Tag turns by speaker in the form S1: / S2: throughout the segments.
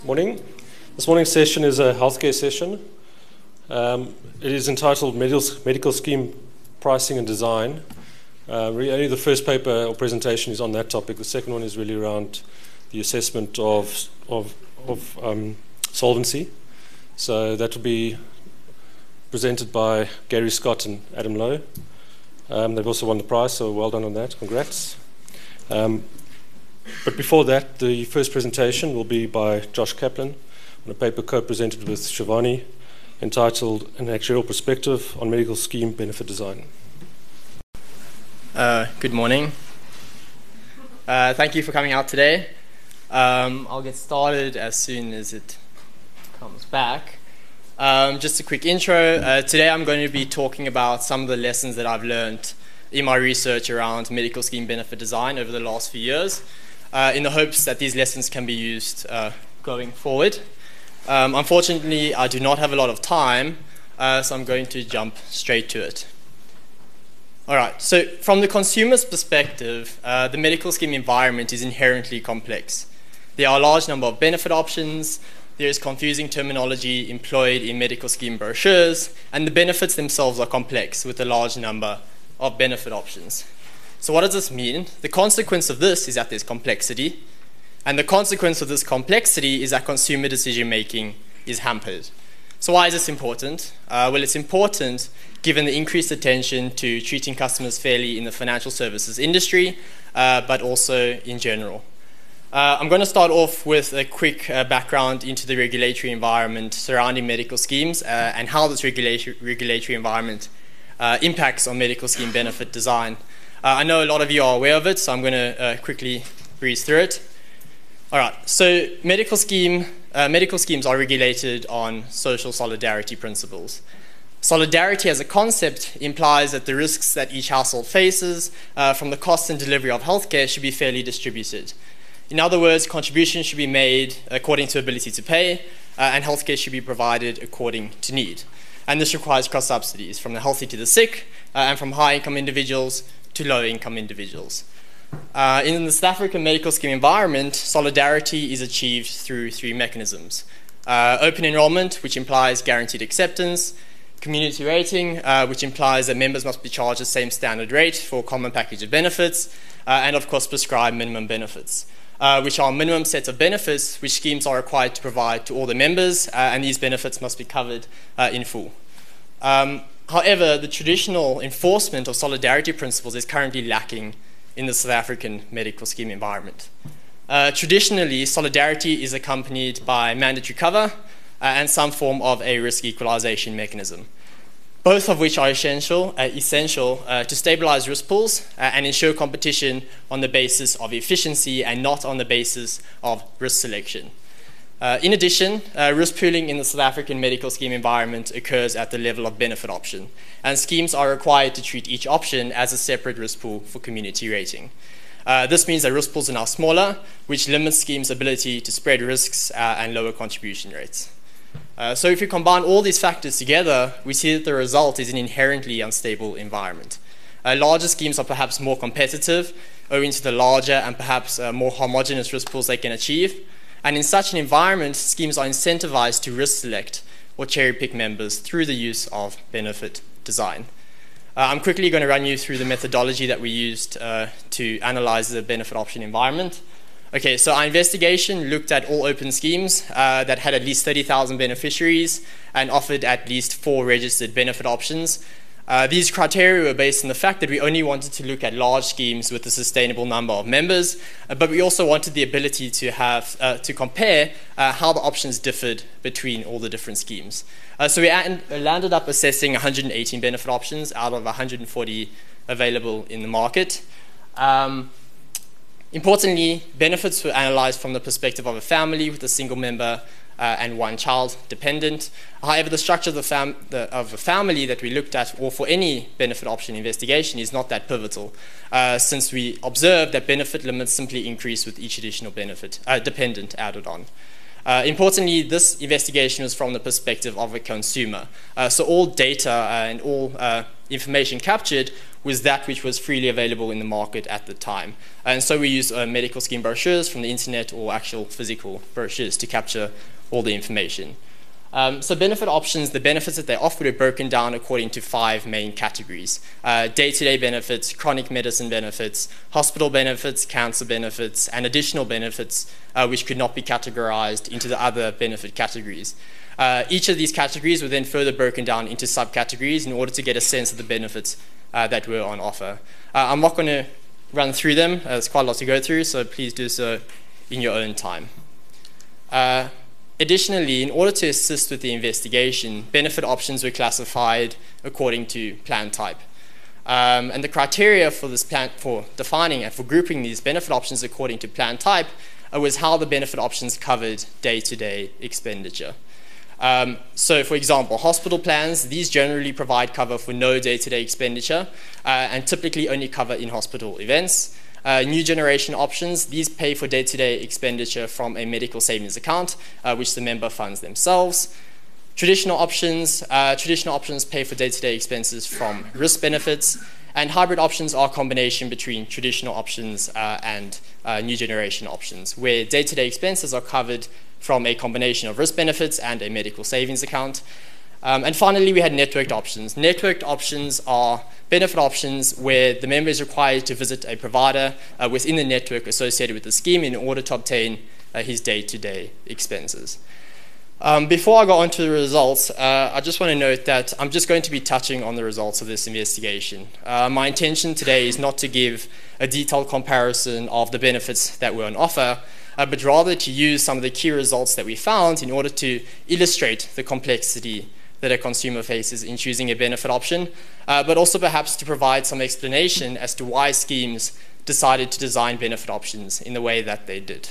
S1: Morning. This morning's session is a healthcare session. It is entitled Medical Scheme Pricing and Design. Really only the first paper or presentation is on that topic. The second one is really around the assessment of solvency. So that will be presented by Gary Scott and Adam Lowe. They've also won the prize, so well done on that. Congrats. But before that, the first presentation will be by Josh Kaplan on a paper co-presented with Shivani entitled An Actuarial Perspective on Medical Scheme Benefit Design.
S2: Good morning. Thank you for coming out today. I'll get started as soon as it comes back. Just a quick intro. Today I'm going to be talking about some of the lessons that I've learned in my research around medical scheme benefit design over the last few years, in the hopes that these lessons can be used going forward. Unfortunately, I do not have a lot of time, so I'm going to jump straight to it. All right, so from the consumer's perspective, the medical scheme environment is inherently complex. There are a large number of benefit options, there is confusing terminology employed in medical scheme brochures, and the benefits themselves are complex with a large number of benefit options. So what does this mean? The consequence of this is that there's complexity, and the consequence of this complexity is that consumer decision-making is hampered. So why is this important? Well, it's important given the increased attention to treating customers fairly in the financial services industry, but also in general. I'm going to start off with a quick background into the regulatory environment surrounding medical schemes and how this regulatory environment impacts on medical scheme benefit design. I know a lot of you are aware of it, so I'm going to quickly breeze through it. All right, so medical schemes are regulated on social solidarity principles. Solidarity as a concept implies that the risks that each household faces from the cost and delivery of healthcare should be fairly distributed. In other words, contributions should be made according to ability to pay, and healthcare should be provided according to need. And this requires cross-subsidies from the healthy to the sick, and from high-income individuals to low-income individuals. In the South African medical scheme environment, solidarity is achieved through three mechanisms. Open enrollment, which implies guaranteed acceptance, community rating, which implies that members must be charged the same standard rate for a common package of benefits, and of course prescribed minimum benefits, which are minimum sets of benefits which schemes are required to provide to all the members, and these benefits must be covered in full. However, the traditional enforcement of solidarity principles is currently lacking in the South African medical scheme environment. Traditionally, solidarity is accompanied by mandatory cover and some form of a risk equalization mechanism, both of which are essential to stabilize risk pools and ensure competition on the basis of efficiency and not on the basis of risk selection. In addition, risk pooling in the South African medical scheme environment occurs at the level of benefit option, and schemes are required to treat each option as a separate risk pool for community rating. This means that risk pools are now smaller, which limits schemes' ability to spread risks and lower contribution rates. So if you combine all these factors together, we see that the result is an inherently unstable environment. Larger schemes are perhaps more competitive, owing to the larger and perhaps more homogeneous risk pools they can achieve. And in such an environment, schemes are incentivized to risk select or cherry pick members through the use of benefit design. I'm quickly going to run you through the methodology that we used to analyze the benefit option environment. Okay, so our investigation looked at all open schemes that had at least 30,000 beneficiaries and offered at least 4 registered benefit options. These criteria were based on the fact that we only wanted to look at large schemes with a sustainable number of members, but we also wanted the ability to have to compare how the options differed between all the different schemes. So we landed up assessing 118 benefit options out of 140 available in the market. Importantly, benefits were analyzed from the perspective of a family with a single member and one child dependent. However, the structure of a family that we looked at, or for any benefit option investigation, is not that pivotal, since we observed that benefit limits simply increase with each additional benefit dependent added on. Importantly, this investigation was from the perspective of a consumer. So all data and all information captured was that which was freely available in the market at the time. And so we used medical scheme brochures from the internet or actual physical brochures to capture all the information. So benefit options, the benefits that they offered are broken down according to 5 main categories. Day-to-day benefits, chronic medicine benefits, hospital benefits, cancer benefits, and additional benefits which could not be categorized into the other benefit categories. Each of these categories were then further broken down into subcategories in order to get a sense of the benefits that were on offer. I'm not going to run through them. There's quite a lot to go through, so please do so in your own time. Additionally, in order to assist with the investigation, benefit options were classified according to plan type. And the criteria for this plan, for defining and for grouping these benefit options according to plan type was how the benefit options covered day-to-day expenditure. So, for example, hospital plans, these generally provide cover for no day-to-day expenditure and typically only cover in-hospital events. New generation options, these pay for day-to-day expenditure from a medical savings account, which the member funds themselves. Traditional options pay for day-to-day expenses from risk benefits, and hybrid options are a combination between traditional options and new generation options, where day-to-day expenses are covered from a combination of risk benefits and a medical savings account. And finally, we had networked options. Networked options are benefit options where the member is required to visit a provider within the network associated with the scheme in order to obtain his day-to-day expenses. Before I go on to the results, I just want to note that I'm just going to be touching on the results of this investigation. My intention today is not to give a detailed comparison of the benefits that were on offer, but rather to use some of the key results that we found in order to illustrate the complexity that a consumer faces in choosing a benefit option, but also perhaps to provide some explanation as to why schemes decided to design benefit options in the way that they did.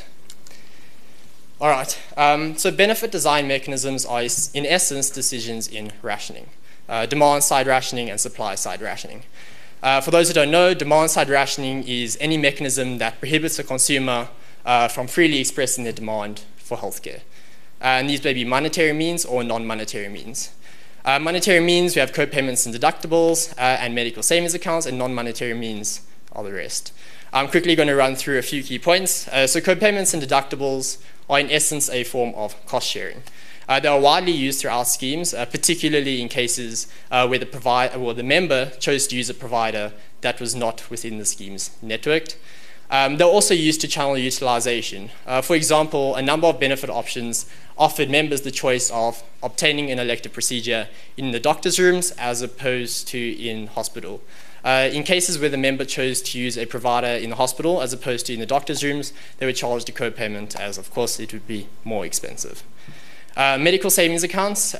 S2: All right, so benefit design mechanisms are, in essence, decisions in rationing, demand-side rationing and supply-side rationing. For those who don't know, demand-side rationing is any mechanism that prohibits a consumer from freely expressing their demand for healthcare. And these may be monetary means or non-monetary means. Monetary means, we have co-payments and deductibles and medical savings accounts, and non-monetary means are the rest. I'm quickly going to run through a few key points. So co-payments and deductibles are in essence a form of cost sharing. They are widely used throughout schemes, particularly in cases where the member chose to use a provider that was not within the scheme's network. They're also used to channel utilization. For example, a number of benefit options offered members the choice of obtaining an elective procedure in the doctor's rooms as opposed to in hospital. In cases where the member chose to use a provider in the hospital as opposed to in the doctor's rooms, they were charged a co-payment, as of course it would be more expensive. Medical savings accounts.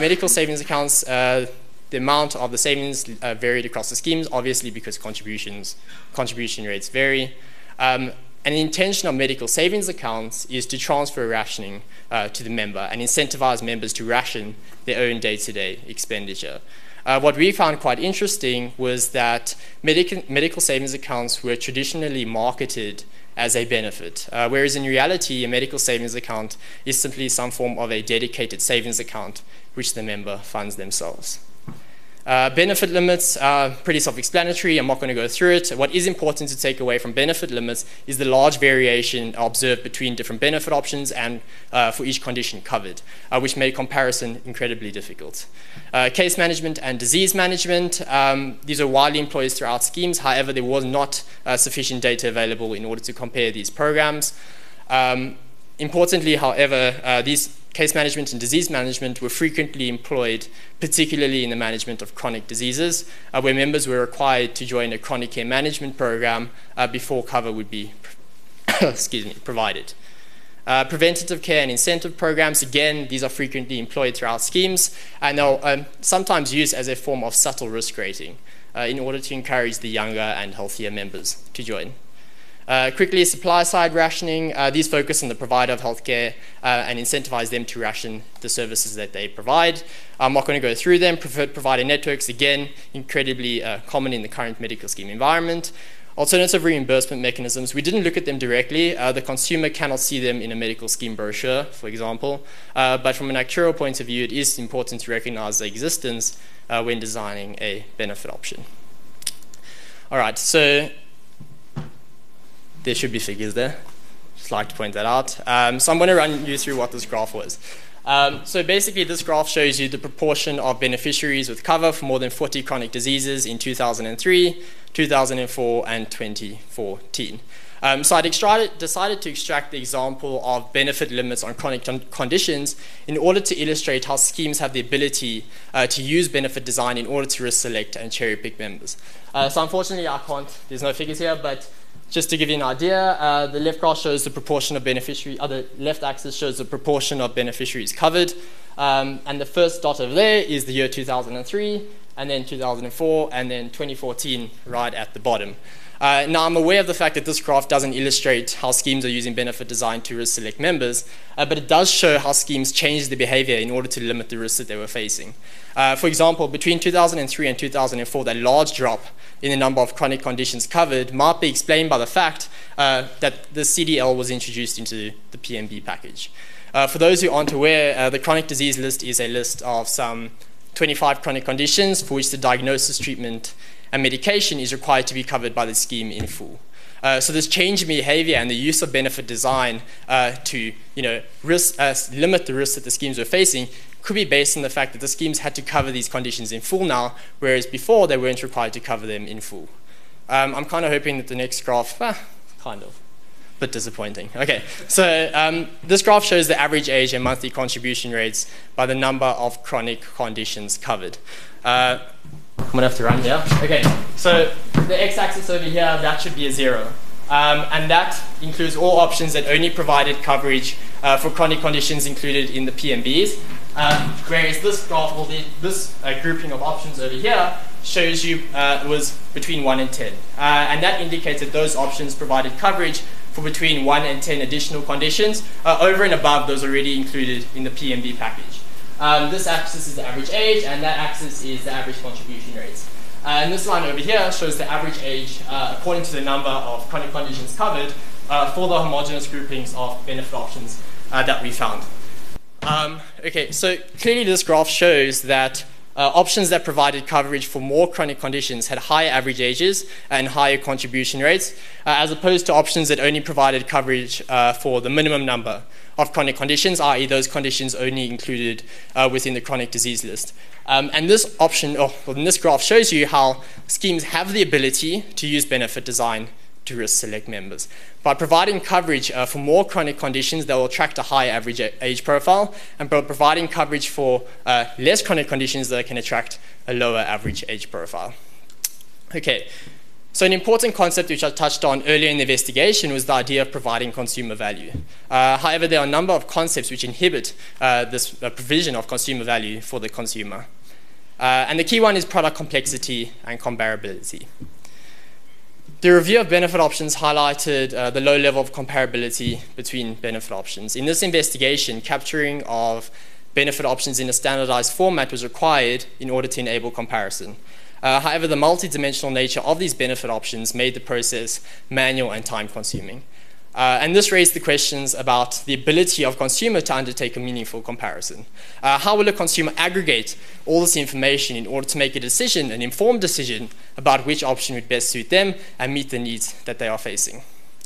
S2: The amount of the savings varied across the schemes, obviously because contribution rates vary. And the intention of medical savings accounts is to transfer rationing to the member and incentivize members to ration their own day-to-day expenditure. What we found quite interesting was that medical savings accounts were traditionally marketed as a benefit, whereas in reality, a medical savings account is simply some form of a dedicated savings account which the member funds themselves. Benefit limits are pretty self-explanatory. I'm not going to go through it. What is important to take away from benefit limits is the large variation observed between different benefit options and for each condition covered, which made comparison incredibly difficult. Case management and disease management, these are widely employed throughout schemes. However, there was not sufficient data available in order to compare these programs. Importantly, however, these case management and disease management were frequently employed, particularly in the management of chronic diseases, where members were required to join a chronic care management program before cover would be provided. Preventative care and incentive programs, again, these are frequently employed throughout schemes, and they're sometimes used as a form of subtle risk rating in order to encourage the younger and healthier members to join. Quickly, supply-side rationing. These focus on the provider of healthcare and incentivize them to ration the services that they provide. I'm not going to go through them. Preferred provider networks, again, incredibly common in the current medical scheme environment. Alternative reimbursement mechanisms, we didn't look at them directly. The consumer cannot see them in a medical scheme brochure, for example. But from an actuarial point of view, it is important to recognize their existence when designing a benefit option. All right, so there should be figures there. Just like to point that out. So I'm going to run you through what this graph was. So basically, this graph shows you the proportion of beneficiaries with cover for more than 40 chronic diseases in 2003, 2004, and 2014. So I decided to extract the example of benefit limits on chronic conditions in order to illustrate how schemes have the ability to use benefit design in order to risk select and cherry pick members. So unfortunately, I can't, there's no figures here, but just to give you an idea, the left graph shows the proportion of beneficiaries, the left axis shows the proportion of beneficiaries covered, and the first dot over there is the year 2003, and then 2004, and then 2014 right at the bottom. Now, I'm aware of the fact that this graph doesn't illustrate how schemes are using benefit design to risk select members, but it does show how schemes changed their behavior in order to limit the risks that they were facing. For example, between 2003 and 2004, that large drop in the number of chronic conditions covered might be explained by the fact that the CDL was introduced into the PMB package. For those who aren't aware, the chronic disease list is a list of some 25 chronic conditions for which the diagnosis, treatment, and medication is required to be covered by the scheme in full. So this change in behavior and the use of benefit design to limit the risks that the schemes were facing could be based on the fact that the schemes had to cover these conditions in full now, whereas before they weren't required to cover them in full. I'm kind of hoping that the next graph, kind of, but disappointing. Okay, so this graph shows the average age and monthly contribution rates by the number of chronic conditions covered. I'm going to have to run here. Okay, so the x-axis over here, that should be a 0. And that includes all options that only provided coverage for chronic conditions included in the PMBs. Whereas this graph, or this grouping of options over here, shows you it was between 1 and 10. And that indicates that those options provided coverage for between 1 and 10 additional conditions over and above those already included in the PMB package. This axis is the average age, and that axis is the average contribution rates. And this line over here shows the average age according to the number of chronic conditions covered for the homogeneous groupings of benefit options that we found. Okay, so clearly this graph shows that options that provided coverage for more chronic conditions had higher average ages and higher contribution rates, as opposed to options that only provided coverage for the minimum number of chronic conditions, i.e. those conditions only included within the chronic disease list. And this option, this graph shows you how schemes have the ability to use benefit design to risk select members. By providing coverage for more chronic conditions, they will attract a higher average age profile, and by providing coverage for less chronic conditions, they can attract a lower average age profile. Okay. So an important concept which I touched on earlier in the investigation was the idea of providing consumer value. However, there are a number of concepts which inhibit this provision of consumer value for the consumer. And the key one is product complexity and comparability. The review of benefit options highlighted the low level of comparability between benefit options. In this investigation, capturing of benefit options in a standardized format was required in order to enable comparison. However, the multi-dimensional nature of these benefit options made the process manual and time-consuming. And this raised the questions about the ability of consumer to undertake a meaningful comparison. How will a consumer aggregate all this information in order to make a decision, an informed decision, about which option would best suit them and meet the needs that they are facing?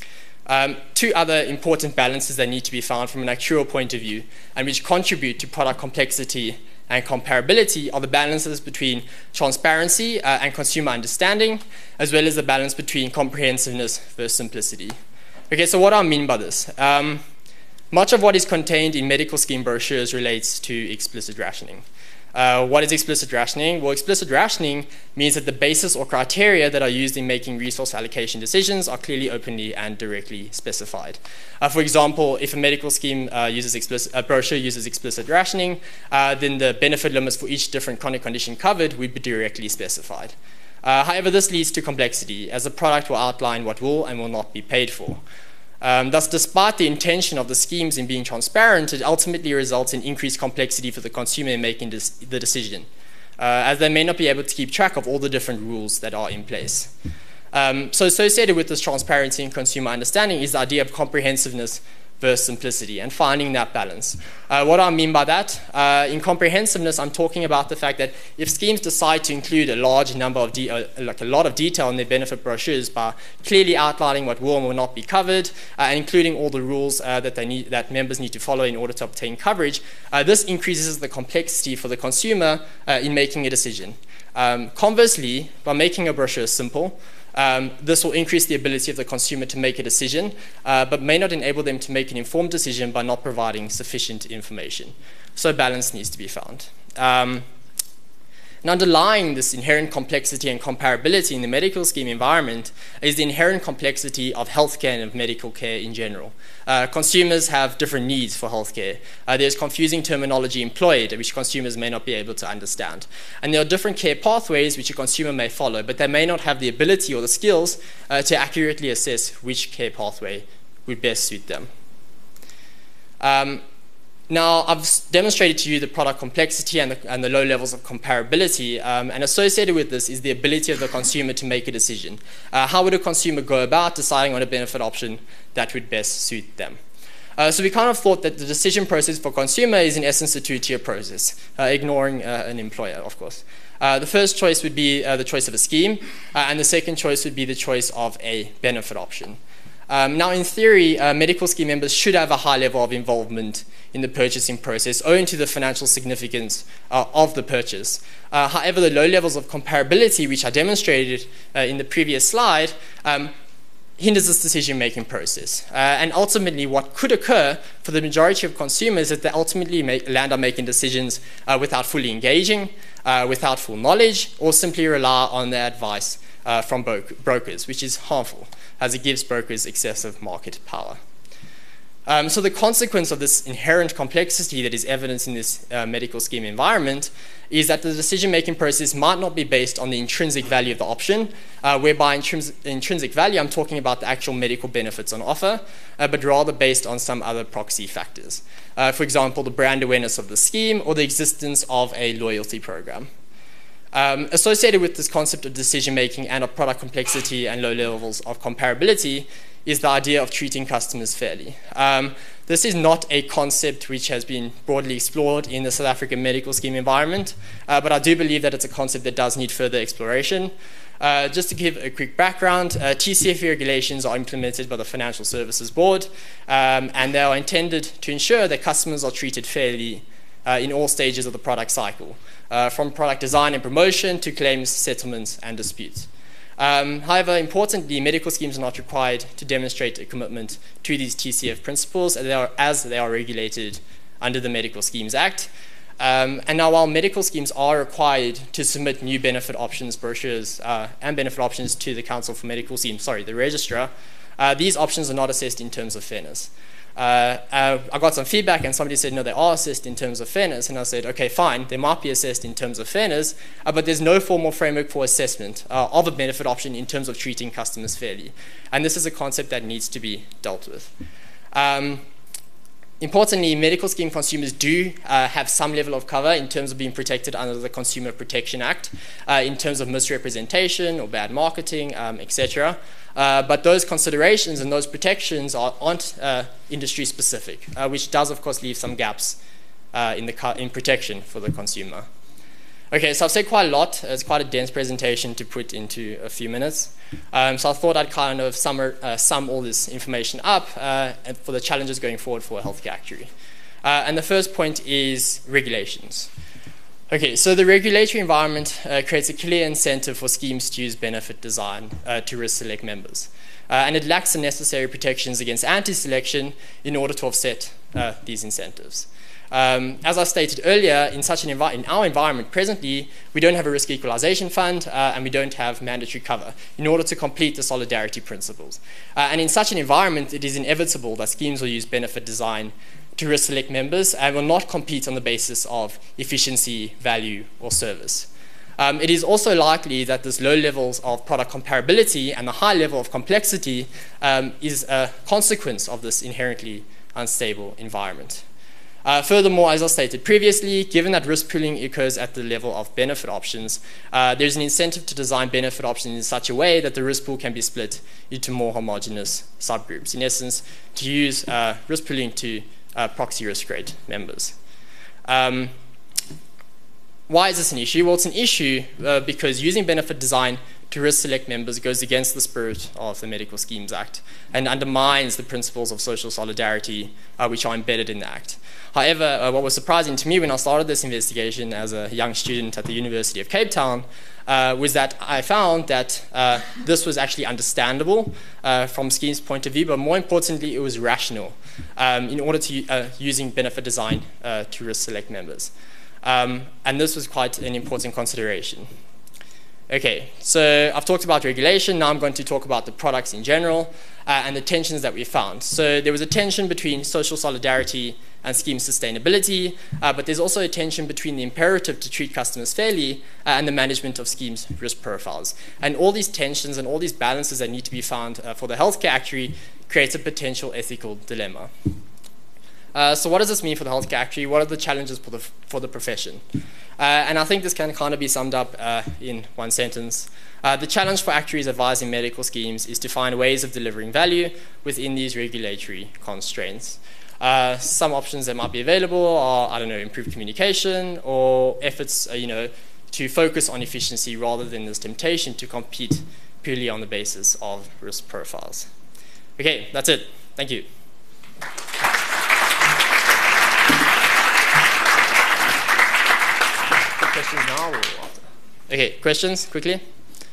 S2: Two other important balances that need to be found from an actuarial point of view and which contribute to product complexity and comparability are the balances between transparency and consumer understanding, as well as the balance between comprehensiveness versus simplicity. Okay, so what do I mean by this? Much of what is contained in medical scheme brochures relates to explicit rationing. What is explicit rationing? Well, explicit rationing means that the basis or criteria that are used in making resource allocation decisions are clearly, openly, and directly specified. For example, if a medical scheme a brochure uses explicit rationing, then the benefit limits for each different chronic condition covered would be directly specified. However, this leads to complexity, as the product will outline what will and will not be paid for. Thus, despite the intention of the schemes in being transparent, it ultimately results in increased complexity for the consumer in making the decision, as they may not be able to keep track of all the different rules that are in place. So associated with this transparency and consumer understanding is the idea of comprehensiveness versus simplicity, and finding that balance. What do I mean by that? In comprehensiveness, I'm talking about the fact that if schemes decide to include a large number of like a lot of detail in their benefit brochures by clearly outlining what will and will not be covered, and including all the rules that members need to follow in order to obtain coverage, this increases the complexity for the consumer in making a decision. Conversely, by making a brochure simple, this will increase the ability of the consumer to make a decision, but may not enable them to make an informed decision by not providing sufficient information. So balance needs to be found. And underlying this inherent complexity and comparability in the medical scheme environment is the inherent complexity of healthcare and of medical care in general. Consumers have different needs for healthcare. There's confusing terminology employed which consumers may not be able to understand. And there are different care pathways which a consumer may follow, but they may not have the ability or the skills to accurately assess which care pathway would best suit them. Now, I've demonstrated to you the product complexity and the low levels of comparability, and associated with this is the ability of the consumer to make a decision. How would a consumer go about deciding on a benefit option that would best suit them? So we kind of thought that the decision process for consumer is in essence a two-tier process, ignoring an employer, of course. The first choice would be the choice of a scheme, and the second choice would be the choice of a benefit option. Now, in theory, medical scheme members should have a high level of involvement in the purchasing process owing to the financial significance of the purchase. However, the low levels of comparability, which I demonstrated in the previous slide, hinders this decision-making process. And ultimately, what could occur for the majority of consumers is that they ultimately land up making decisions without fully engaging, without full knowledge, or simply rely on their advice from brokers, which is harmful, as it gives brokers excessive market power. So the consequence of this inherent complexity that is evident in this medical scheme environment is that the decision-making process might not be based on the intrinsic value of the option, whereby intrinsic value, I'm talking about the actual medical benefits on offer, but rather based on some other proxy factors. For example, the brand awareness of the scheme or the existence of a loyalty program. Associated with this concept of decision-making and of product complexity and low levels of comparability is the idea of treating customers fairly. This is not a concept which has been broadly explored in the South African medical scheme environment, but I do believe that it's a concept that does need further exploration. Just to give a quick background, TCFE regulations are implemented by the Financial Services Board, and they are intended to ensure that customers are treated fairly in all stages of the product cycle, from product design and promotion to claims, settlements, and disputes. However, importantly, medical schemes are not required to demonstrate a commitment to these TCF principles as they are regulated under the Medical Schemes Act. And now, while medical schemes are required to submit new benefit options brochures and benefit options to the Council for Medical Schemes, the registrar, these options are not assessed in terms of fairness. I got some feedback and somebody said, no, they are assessed in terms of fairness. And I said, okay, fine, they might be assessed in terms of fairness, but there's no formal framework for assessment of a benefit option in terms of treating customers fairly. And this is a concept that needs to be dealt with. Importantly, medical scheme consumers do have some level of cover in terms of being protected under the Consumer Protection Act, in terms of misrepresentation or bad marketing, etc. But those considerations and those protections aren't industry specific, which does, of course, leave some gaps in protection for the consumer. Okay, so I've said quite a lot. It's quite a dense presentation to put into a few minutes. So I thought I'd kind of sum all this information up for the challenges going forward for a healthcare actuary. And the first point is regulations. Okay, so the regulatory environment creates a clear incentive for schemes to use benefit design to risk select members. And it lacks the necessary protections against anti-selection in order to offset these incentives. As I stated earlier, in our environment presently, we don't have a risk equalization fund and we don't have mandatory cover in order to complete the solidarity principles. And in such an environment, it is inevitable that schemes will use benefit design to risk select members and will not compete on the basis of efficiency, value, or service. It is also likely that this low levels of product comparability and the high level of complexity is a consequence of this inherently unstable environment. Furthermore, as I stated previously, given that risk pooling occurs at the level of benefit options, there's an incentive to design benefit options in such a way that the risk pool can be split into more homogeneous subgroups. In essence, to use risk pooling to proxy risk grade members. Why is this an issue? Well, it's an issue because using benefit design to risk select members goes against the spirit of the Medical Schemes Act and undermines the principles of social solidarity which are embedded in the Act. However, what was surprising to me when I started this investigation as a young student at the University of Cape Town was that I found that this was actually understandable from Schemes' point of view, but more importantly, it was rational in order to using benefit design to risk select members. And this was quite an important consideration. Okay, so I've talked about regulation. Now I'm going to talk about the products in general and the tensions that we found. So there was a tension between social solidarity and scheme sustainability, but there's also a tension between the imperative to treat customers fairly and the management of schemes' risk profiles. And all these tensions and all these balances that need to be found for the healthcare actuary creates a potential ethical dilemma. So what does this mean for the healthcare actuary? What are the challenges for the profession? And I think this can kind of be summed up in one sentence. The challenge for actuaries advising medical schemes is to find ways of delivering value within these regulatory constraints. Some options that might be available are, I don't know, improved communication or efforts, to focus on efficiency rather than this temptation to compete purely on the basis of risk profiles. Okay, that's it. Thank you. Questions now or after? Okay, questions, quickly.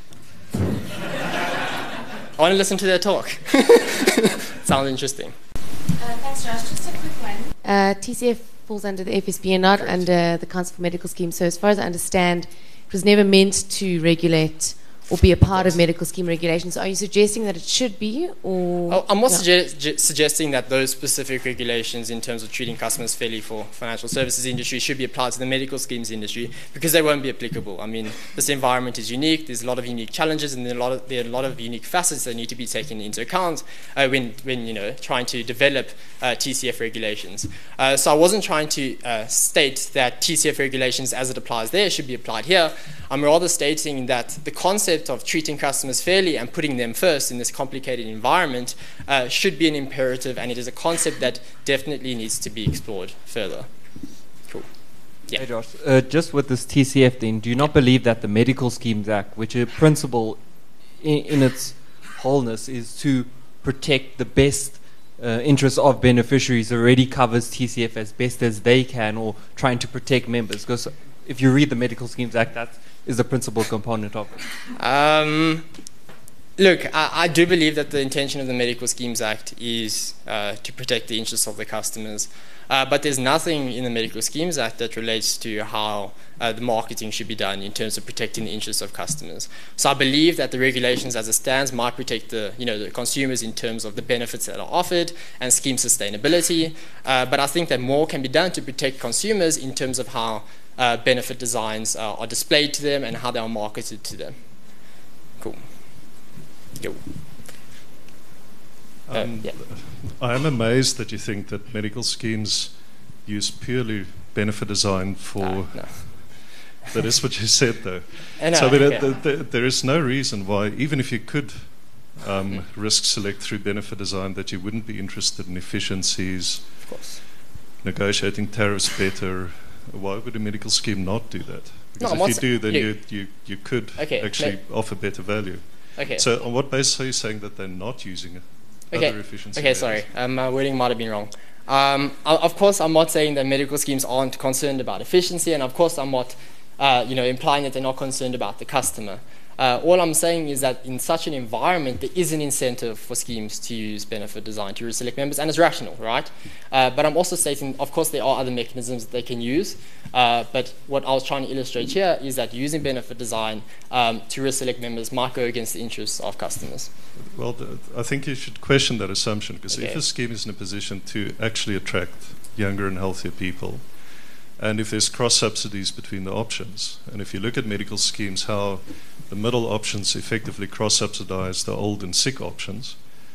S2: I want to listen to their talk. Sounds interesting.
S3: Thanks, Josh. Just a quick one.
S4: TCF falls under the FSB and not under the Council for Medical Schemes. So as far as I understand, it was never meant to regulate or be a part of medical scheme regulations. Are you suggesting that it should be, or?
S2: I'm not suggesting that those specific regulations in terms of treating customers fairly for financial services industry should be applied to the medical schemes industry, because they won't be applicable. I mean, this environment is unique. There's a lot of unique challenges, and there are a lot of unique facets that need to be taken into account when trying to develop TCF regulations. So I wasn't trying to state that TCF regulations as it applies there should be applied here. I'm rather stating that the concept of treating customers fairly and putting them first in this complicated environment should be an imperative, and it is a concept that definitely needs to be explored further. Cool. Yeah.
S5: Hey Josh, just with this TCF then, do you not believe that the Medical Schemes Act, which a principle in its wholeness is to protect the best interests of beneficiaries, already covers TCF as best as they can, or trying to protect members? Because if you read the Medical Schemes Act, that is the principal component of it.
S2: Look, I do believe that the intention of the Medical Schemes Act is to protect the interests of the customers. But there's nothing in the Medical Schemes Act that relates to how the marketing should be done in terms of protecting the interests of customers. So I believe that the regulations as it stands might protect the consumers in terms of the benefits that are offered and scheme sustainability. But I think that more can be done to protect consumers in terms of how benefit designs are displayed to them and how they are marketed to them. Cool. Yo. Yeah.
S6: I am amazed that you think that medical schemes use purely benefit design for...
S2: No.
S6: That is what you said, though.
S2: So
S6: there is no reason why, even if you could risk select through benefit design, that you wouldn't be interested in efficiencies,
S2: of course,
S6: negotiating tariffs better. Why would a medical scheme not do that? Because if you do, then you could actually offer better value.
S2: Okay.
S6: So on what basis are you saying that they're not using other efficiency
S2: measures? Sorry. My wording might have been wrong. Of course, I'm not saying that medical schemes aren't concerned about efficiency, and of course, I'm not implying that they're not concerned about the customer. All I'm saying is that in such an environment, there is an incentive for schemes to use benefit design to risk select members, and it's rational, right? But I'm also stating, of course, there are other mechanisms that they can use. But what I was trying to illustrate here is that using benefit design to risk select members might go against the interests of customers.
S6: Well, I think you should question that assumption, because if a scheme is in a position to actually attract younger and healthier people, and if there's cross-subsidies between the options, and if you look at medical schemes, how the middle options effectively cross-subsidize the old and sick options,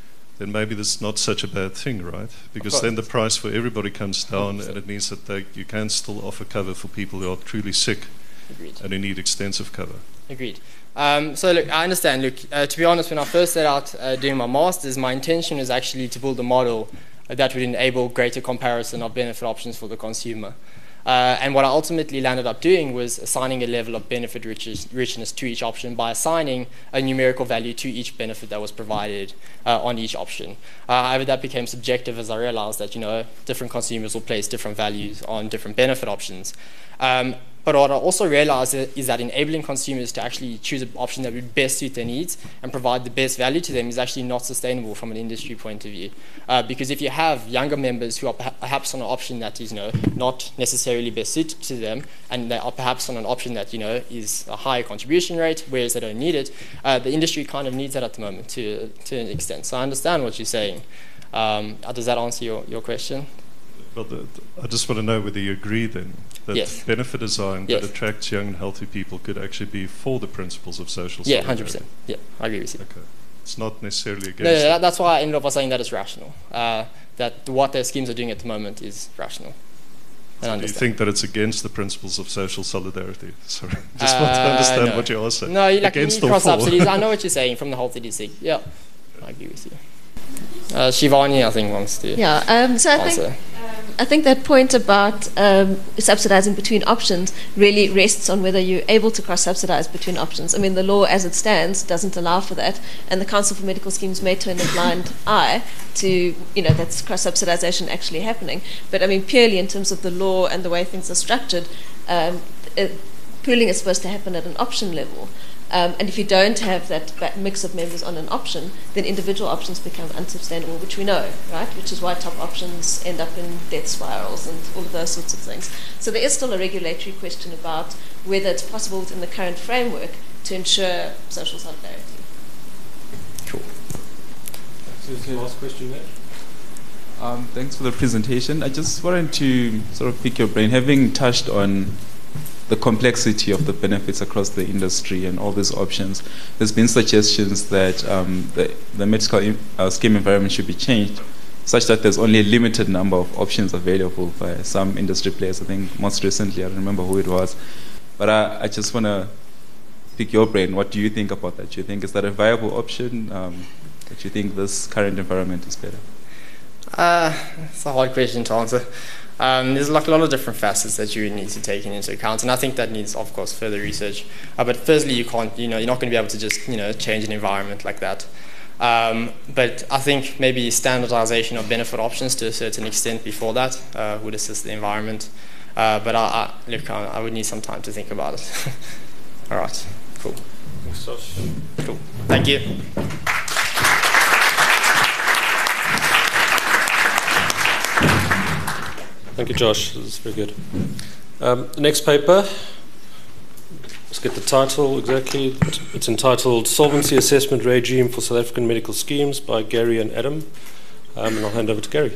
S6: then maybe that's not such a bad thing, right? Because then the price for everybody comes down, and it means that you can still offer cover for people who are truly sick.
S2: Agreed.
S6: And who need extensive cover.
S2: Agreed. So look, I understand. Look, to be honest, when I first set out doing my master's, my intention was actually to build a model that would enable greater comparison of benefit options for the consumer. And what I ultimately landed up doing was assigning a level of benefit richness to each option by assigning a numerical value to each benefit that was provided on each option. However, that became subjective as I realized that, different consumers will place different values on different benefit options. But what I also realized is that enabling consumers to actually choose an option that would best suit their needs and provide the best value to them is actually not sustainable from an industry point of view. Because if you have younger members who are perhaps on an option that is not necessarily best suited to them, and they are perhaps on an option that is a higher contribution rate, whereas they don't need it, the industry kind of needs that at the moment to an extent. So I understand what you're saying. Does that answer your question?
S6: Well, I just want to know whether you agree then that
S2: yes.
S6: benefit design that attracts young and healthy people could actually be for the principles of social solidarity.
S2: 100%. Yeah, I agree with you.
S6: Okay. It's not necessarily against
S2: No, that's why I ended up by saying that it's rational. That what their schemes are doing at the moment is rational.
S6: So do you think that it's against the principles of social solidarity? Sorry, just want to understand what you are saying.
S2: No, like
S6: against
S2: you need cross subsidies. I know what you're saying from the whole TDC. Yeah, I agree with you. Shivani, I think, wants to
S7: so I think that point about subsidizing between options really rests on whether you're able to cross-subsidize between options. I mean, the law as it stands doesn't allow for that, and the Council for Medical Schemes may turn a blind eye to, that's cross-subsidization actually happening. But I mean, purely in terms of the law and the way things are structured, pooling is supposed to happen at an option level. And if you don't have that mix of members on an option, then individual options become unsustainable, which we know, right? Which is why top options end up in death spirals and all of those sorts of things. So there is still a regulatory question about whether it's possible within the current framework to ensure social solidarity.
S2: Cool.
S1: So the last question there.
S8: Thanks for the presentation. I just wanted to sort of pick your brain, having touched on the complexity of the benefits across the industry and all these options. There's been suggestions that the medical scheme environment should be changed such that there's only a limited number of options available by some industry players. I think most recently, I don't remember who it was. But I just want to pick your brain. What do you think about that? Do you think is that a viable option? Do you think this current environment is better?
S2: It's a hard question to answer. There's like a lot of different facets that you need to take into account, and I think that needs, of course, further research. But firstly, you can't, you're not going to be able to just, change an environment like that. But I think maybe standardization of benefit options to a certain extent before that would assist the environment. But I would need some time to think about it. All right, cool.
S1: Thanks, Josh.
S2: Cool. Thank you.
S1: Thank you, Josh. This is very good. The next paper, let's get the title exactly. It's entitled Solvency Assessment Regime for South African Medical Schemes by Gary and Adam. And I'll hand over to Gary.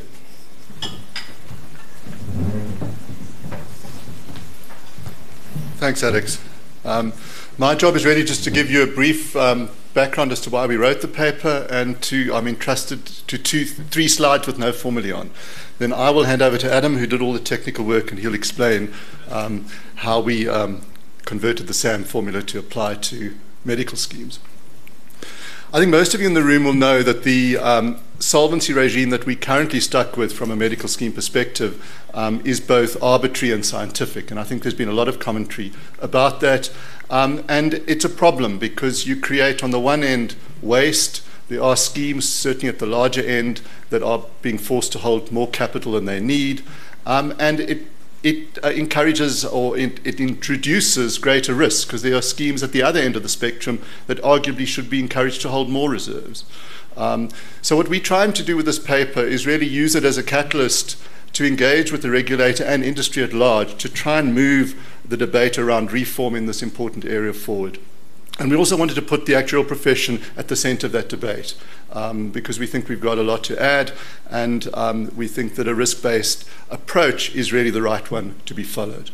S9: Thanks, Alex. My job is really just to give you a brief background as to why we wrote the paper, and I'm entrusted to 3 slides with no formulae on. Then I will hand over to Adam, who did all the technical work, and he'll explain how we converted the SAM formula to apply to medical schemes. I think most of you in the room will know that the solvency regime that we currently stuck with from a medical scheme perspective is both arbitrary and scientific, and I think there's been a lot of commentary about that. And it's a problem because you create, on the one end, waste. There are schemes, certainly at the larger end, that are being forced to hold more capital than they need, and it encourages or it introduces greater risk because there are schemes at the other end of the spectrum that arguably should be encouraged to hold more reserves. So what we're trying to do with this paper is really use it as a catalyst to engage with the regulator and industry at large to try and move the debate around reform in this important area forward. And we also wanted to put the actuarial profession at the centre of that debate because we think we've got a lot to add, and we think that a risk-based approach is really the right one to be followed.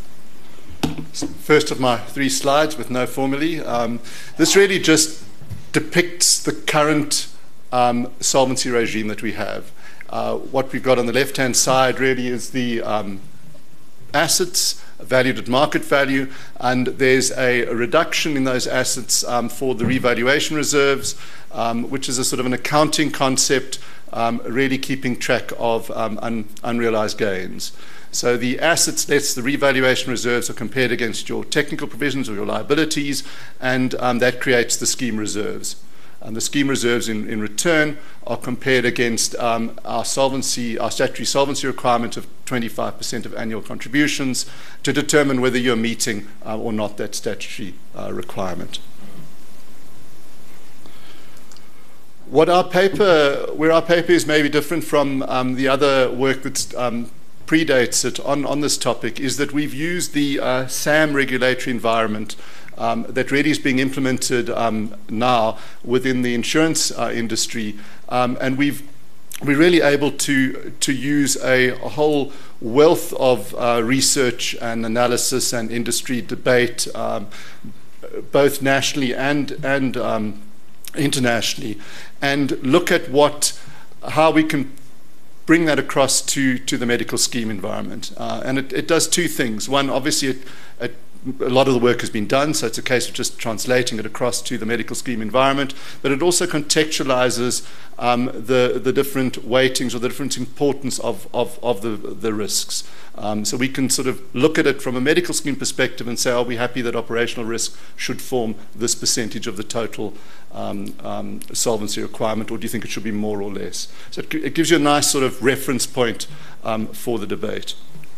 S9: First of my 3 slides with no formulae. This really just depicts the current solvency regime that we have. What we've got on the left-hand side really is the assets valued at market value, and there's a reduction in those assets for the revaluation reserves, which is a sort of an accounting concept, really keeping track of unrealized gains. So the assets less the revaluation reserves are compared against your technical provisions or your liabilities, and that creates the scheme reserves. And the scheme reserves in return are compared against our statutory solvency requirement of 25% of annual contributions to determine whether you're meeting or not that statutory requirement. Where our paper is maybe different from the other work that predates it on this topic is that we've used the SAM regulatory environment that really is being implemented now within the insurance industry, and we're really able to use a whole wealth of research and analysis and industry debate, both nationally and internationally, and look at how we can bring that across to the medical scheme environment. And it does two things. One, obviously, a lot of the work has been done, so it's a case of just translating it across to the medical scheme environment, but it also contextualizes the different weightings or the different importance of the risks. So we can sort of look at it from a medical scheme perspective and say, are we happy that operational risk should form this percentage of the total solvency requirement, or do you think it should be more or less? So it gives you a nice sort of reference point for the debate.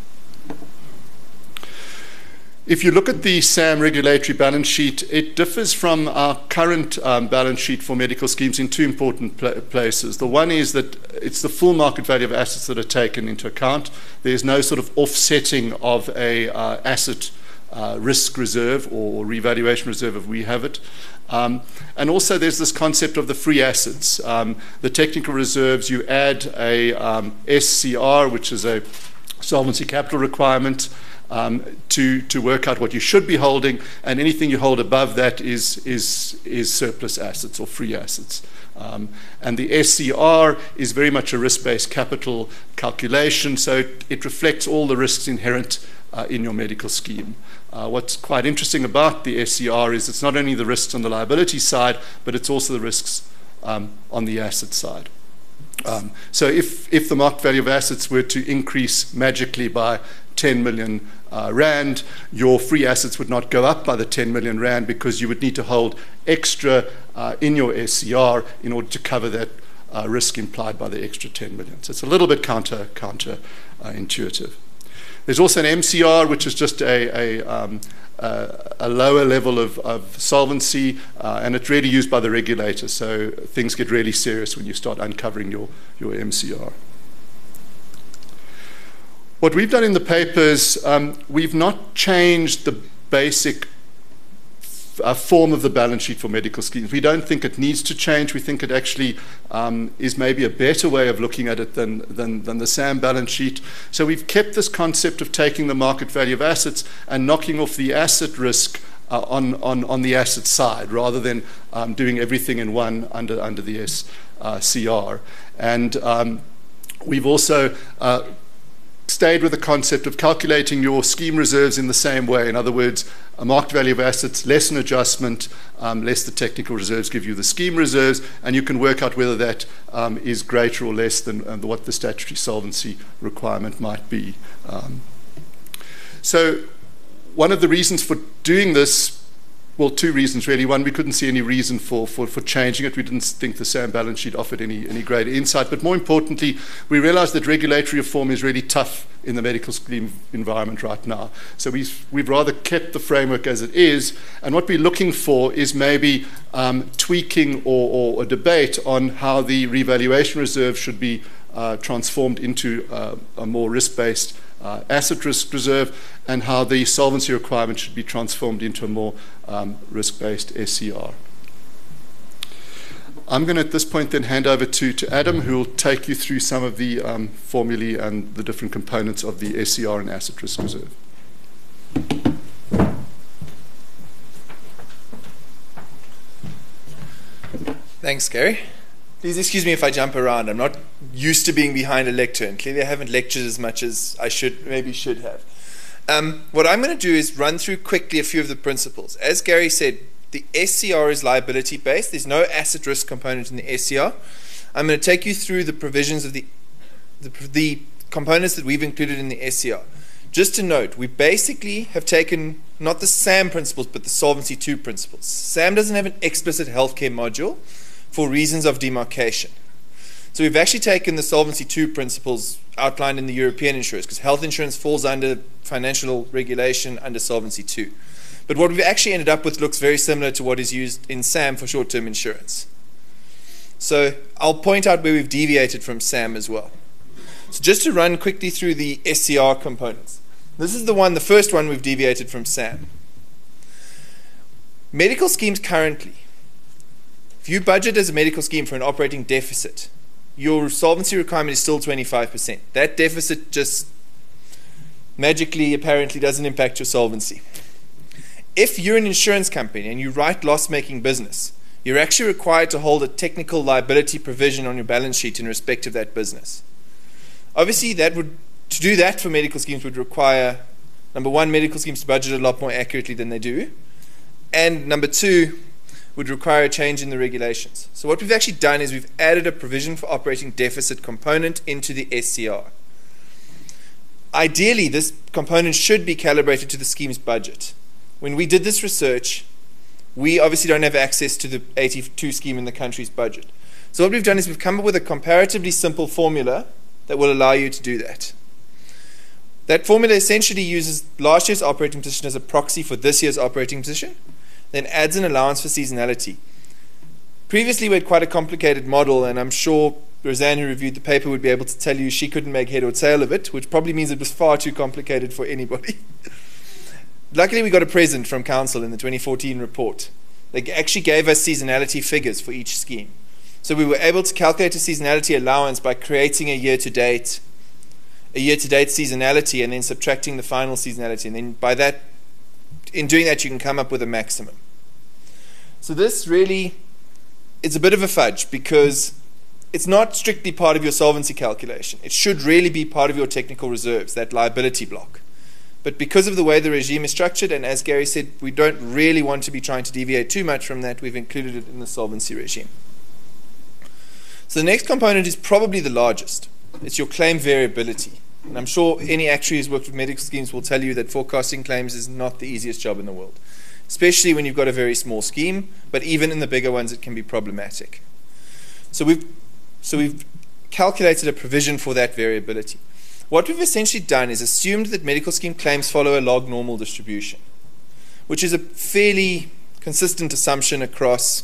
S9: If you look at the SAM regulatory balance sheet, it differs from our current balance sheet for medical schemes in two important places. The one is that it's the full market value of assets that are taken into account. There's no sort of offsetting of a asset risk reserve or revaluation reserve if we have it. And also there's this concept of the free assets. The technical reserves, you add a SCR, which is a solvency capital requirement, to work out what you should be holding, and anything you hold above that is surplus assets or free assets. And the SCR is very much a risk-based capital calculation, so it reflects all the risks inherent in your medical scheme. What's quite interesting about the SCR is it's not only the risks on the liability side, but it's also the risks on the asset side. So if the market value of assets were to increase magically by 10 million rand, your free assets would not go up by the 10 million rand because you would need to hold extra in your SCR in order to cover that risk implied by the extra 10 million. So it's a little bit counterintuitive. There's also an MCR, which is just a lower level of solvency, and it's really used by the regulator. So things get really serious when you start uncovering your MCR. What we've done in the papers, we've not changed the basic form of the balance sheet for medical schemes. We don't think it needs to change. We think it actually is maybe a better way of looking at it than the SAM balance sheet. So we've kept this concept of taking the market value of assets and knocking off the asset risk on the asset side, rather than doing everything in one under the SCR. And we've also stayed with the concept of calculating your scheme reserves in the same way. In other words, a market value of assets less an adjustment, less the technical reserves give you the scheme reserves, and you can work out whether that is greater or less than what the statutory solvency requirement might be. So one of the reasons for doing this, well, two reasons really. One, we couldn't see any reason for changing it. We didn't think the SAM balance sheet offered any greater insight. But more importantly, we realized that regulatory reform is really tough in the medical scheme environment right now. So we've rather kept the framework as it is. And what we're looking for is maybe tweaking or a debate on how the revaluation reserve should be transformed into a more risk-based asset risk reserve, and how the solvency requirement should be transformed into a more risk-based SCR. I'm going to at this point then hand over to Adam, who will take you through some of the formulae and the different components of the SCR and asset risk reserve.
S10: Thanks, Gary. Please excuse me if I jump around. I'm not used to being behind a lectern. Clearly, I haven't lectured as much as I should have. What I'm going to do is run through quickly a few of the principles. As Gary said, the SCR is liability-based. There's no asset risk component in the SCR. I'm going to take you through the provisions of the components that we've included in the SCR. Just to note, we basically have taken not the SAM principles, but the Solvency II principles. SAM doesn't have an explicit healthcare module for reasons of demarcation. So we've actually taken the Solvency II principles outlined in the European insurers, because health insurance falls under financial regulation under Solvency II. But what we've actually ended up with looks very similar to what is used in SAM for short-term insurance. So I'll point out where we've deviated from SAM as well. So just to run quickly through the SCR components. This is the first one we've deviated from SAM. Medical schemes currently, if you budget as a medical scheme for an operating deficit, your solvency requirement is still 25%. That deficit just magically, apparently, doesn't impact your solvency. If you're an insurance company and you write loss-making business, you're actually required to hold a technical liability provision on your balance sheet in respect of that business. Obviously, to do that for medical schemes would require, number one, medical schemes to budget a lot more accurately than they do, and number two, would require a change in the regulations. So what we've actually done is we've added a provision for operating deficit component into the SCR. Ideally, this component should be calibrated to the scheme's budget. When we did this research, we obviously don't have access to the 82 scheme in the country's budget. So what we've done is we've come up with a comparatively simple formula that will allow you to do that. That formula essentially uses last year's operating position as a proxy for this year's operating position, then adds an allowance for seasonality. Previously, we had quite a complicated model, and I'm sure Roseanne, who reviewed the paper, would be able to tell you she couldn't make head or tail of it, which probably means it was far too complicated for anybody. Luckily, we got a present from Council in the 2014 report. They actually gave us seasonality figures for each scheme. So we were able to calculate a seasonality allowance by creating a year-to-date seasonality and then subtracting the final seasonality. And then in doing that, you can come up with a maximum. So this really is a bit of a fudge because it's not strictly part of your solvency calculation. It should really be part of your technical reserves, that liability block. But because of the way the regime is structured, and as Gary said, we don't really want to be trying to deviate too much from that, we've included it in the solvency regime. So the next component is probably the largest. It's your claim variability. And I'm sure any actuary who's worked with medical schemes will tell you that forecasting claims is not the easiest job in the world, especially when you've got a very small scheme, but even in the bigger ones it can be problematic. So we've calculated a provision for that variability. What we've essentially done is assumed that medical scheme claims follow a log normal distribution, which is a fairly consistent assumption across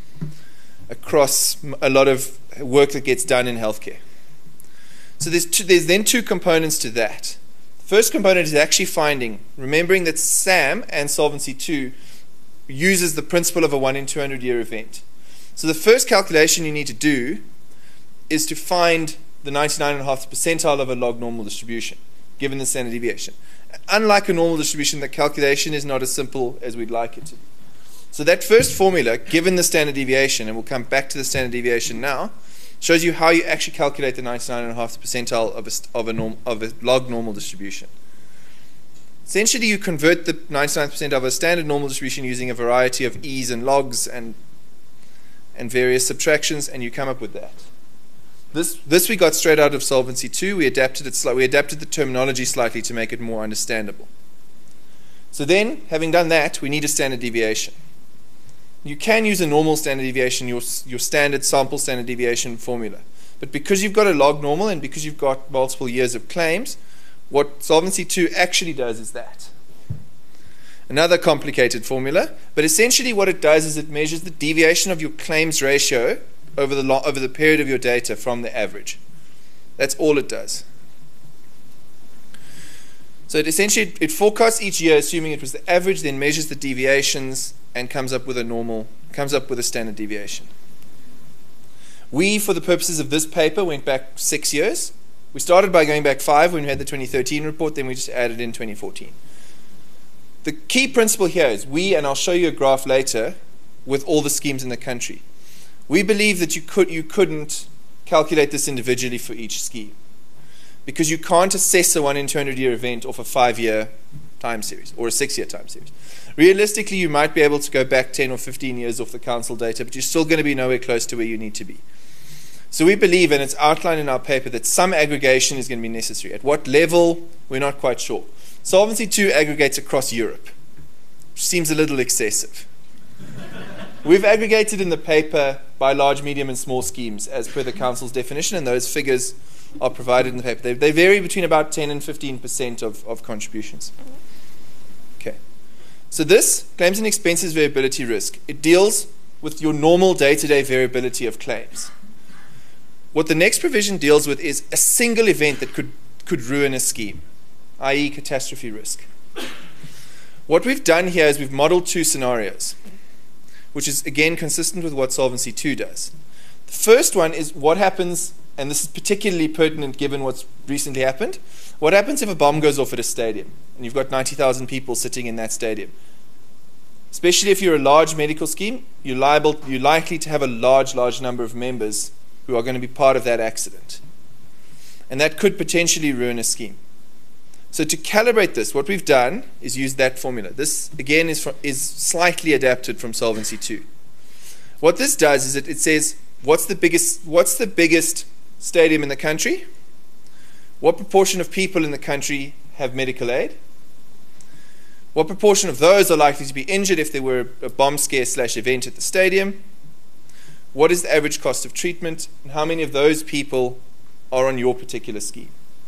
S10: a lot of work that gets done in healthcare. So there's then two components to that. The first component is actually remembering that SAM and Solvency II uses the principle of a 1 in 200 year event. So the first calculation you need to do is to find the 99.5th percentile of a log normal distribution, given the standard deviation. Unlike a normal distribution, the calculation is not as simple as we'd like it to be. So that first formula, given the standard deviation, and we'll come back to the standard deviation now, shows you how you actually calculate the 99.5th percentile of a log normal distribution. Essentially, you convert the 99th percent of a standard normal distribution using a variety of e's and logs and various subtractions, and you come up with that. This we got straight out of Solvency II. We adapted the terminology slightly to make it more understandable. So then, having done that, we need a standard deviation. You can use a normal standard deviation, your standard sample standard deviation formula. But because you've got a log normal and because you've got multiple years of claims, what Solvency II actually does is that. Another complicated formula, but essentially what it does is it measures the deviation of your claims ratio over the period of your data from the average. That's all it does. So it forecasts each year, assuming it was the average, then measures the deviations and comes up with a standard deviation. We, for the purposes of this paper, went back 6 years. We started by going back 5 when we had the 2013 report, then we just added in 2014. The key principle here is and I'll show you a graph later with all the schemes in the country. We believe that you couldn't calculate this individually for each scheme, because you can't assess a 1 in 200-year event off a 5-year time series or a 6-year time series. Realistically, you might be able to go back 10 or 15 years off the council data, but you're still going to be nowhere close to where you need to be. So we believe, and it's outlined in our paper, that some aggregation is going to be necessary. At what level, we're not quite sure. Solvency II aggregates across Europe, which seems a little excessive. We've aggregated in the paper by large, medium, and small schemes as per the council's definition, and those figures are provided in the paper. They vary between about 10 and 15% of contributions. Okay. So this, claims and expenses variability risk, it deals with your normal day-to-day variability of claims. What the next provision deals with is a single event that could ruin a scheme, i.e. catastrophe risk. What we've done here is we've modeled 2 scenarios, which is again consistent with what Solvency II does. The first one is what happens, and this is particularly pertinent given what's recently happened, what happens if a bomb goes off at a stadium and you've got 90,000 people sitting in that stadium? Especially if you're a large medical scheme, you're likely to have a large number of members who are going to be part of that accident. And that could potentially ruin a scheme. So to calibrate this, what we've done is use that formula. This, again, is slightly adapted from Solvency II. What this does is it says, what's the biggest stadium in the country? What proportion of people in the country have medical aid? What proportion of those are likely to be injured if there were a bomb scare / event at the stadium? What is the average cost of treatment? And how many of those people are on your particular scheme?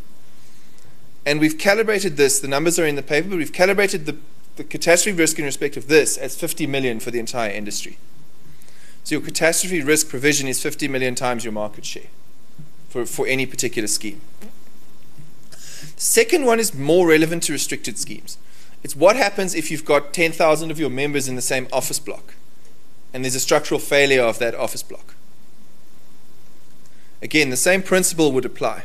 S10: And we've calibrated this, the numbers are in the paper, but we've calibrated the catastrophe risk in respect of this as 50 million for the entire industry. So your catastrophe risk provision is 50 million times your market share for any particular scheme. The second one is more relevant to restricted schemes. It's what happens if you've got 10,000 of your members in the same office block and there's a structural failure of that office block. Again, the same principle would apply.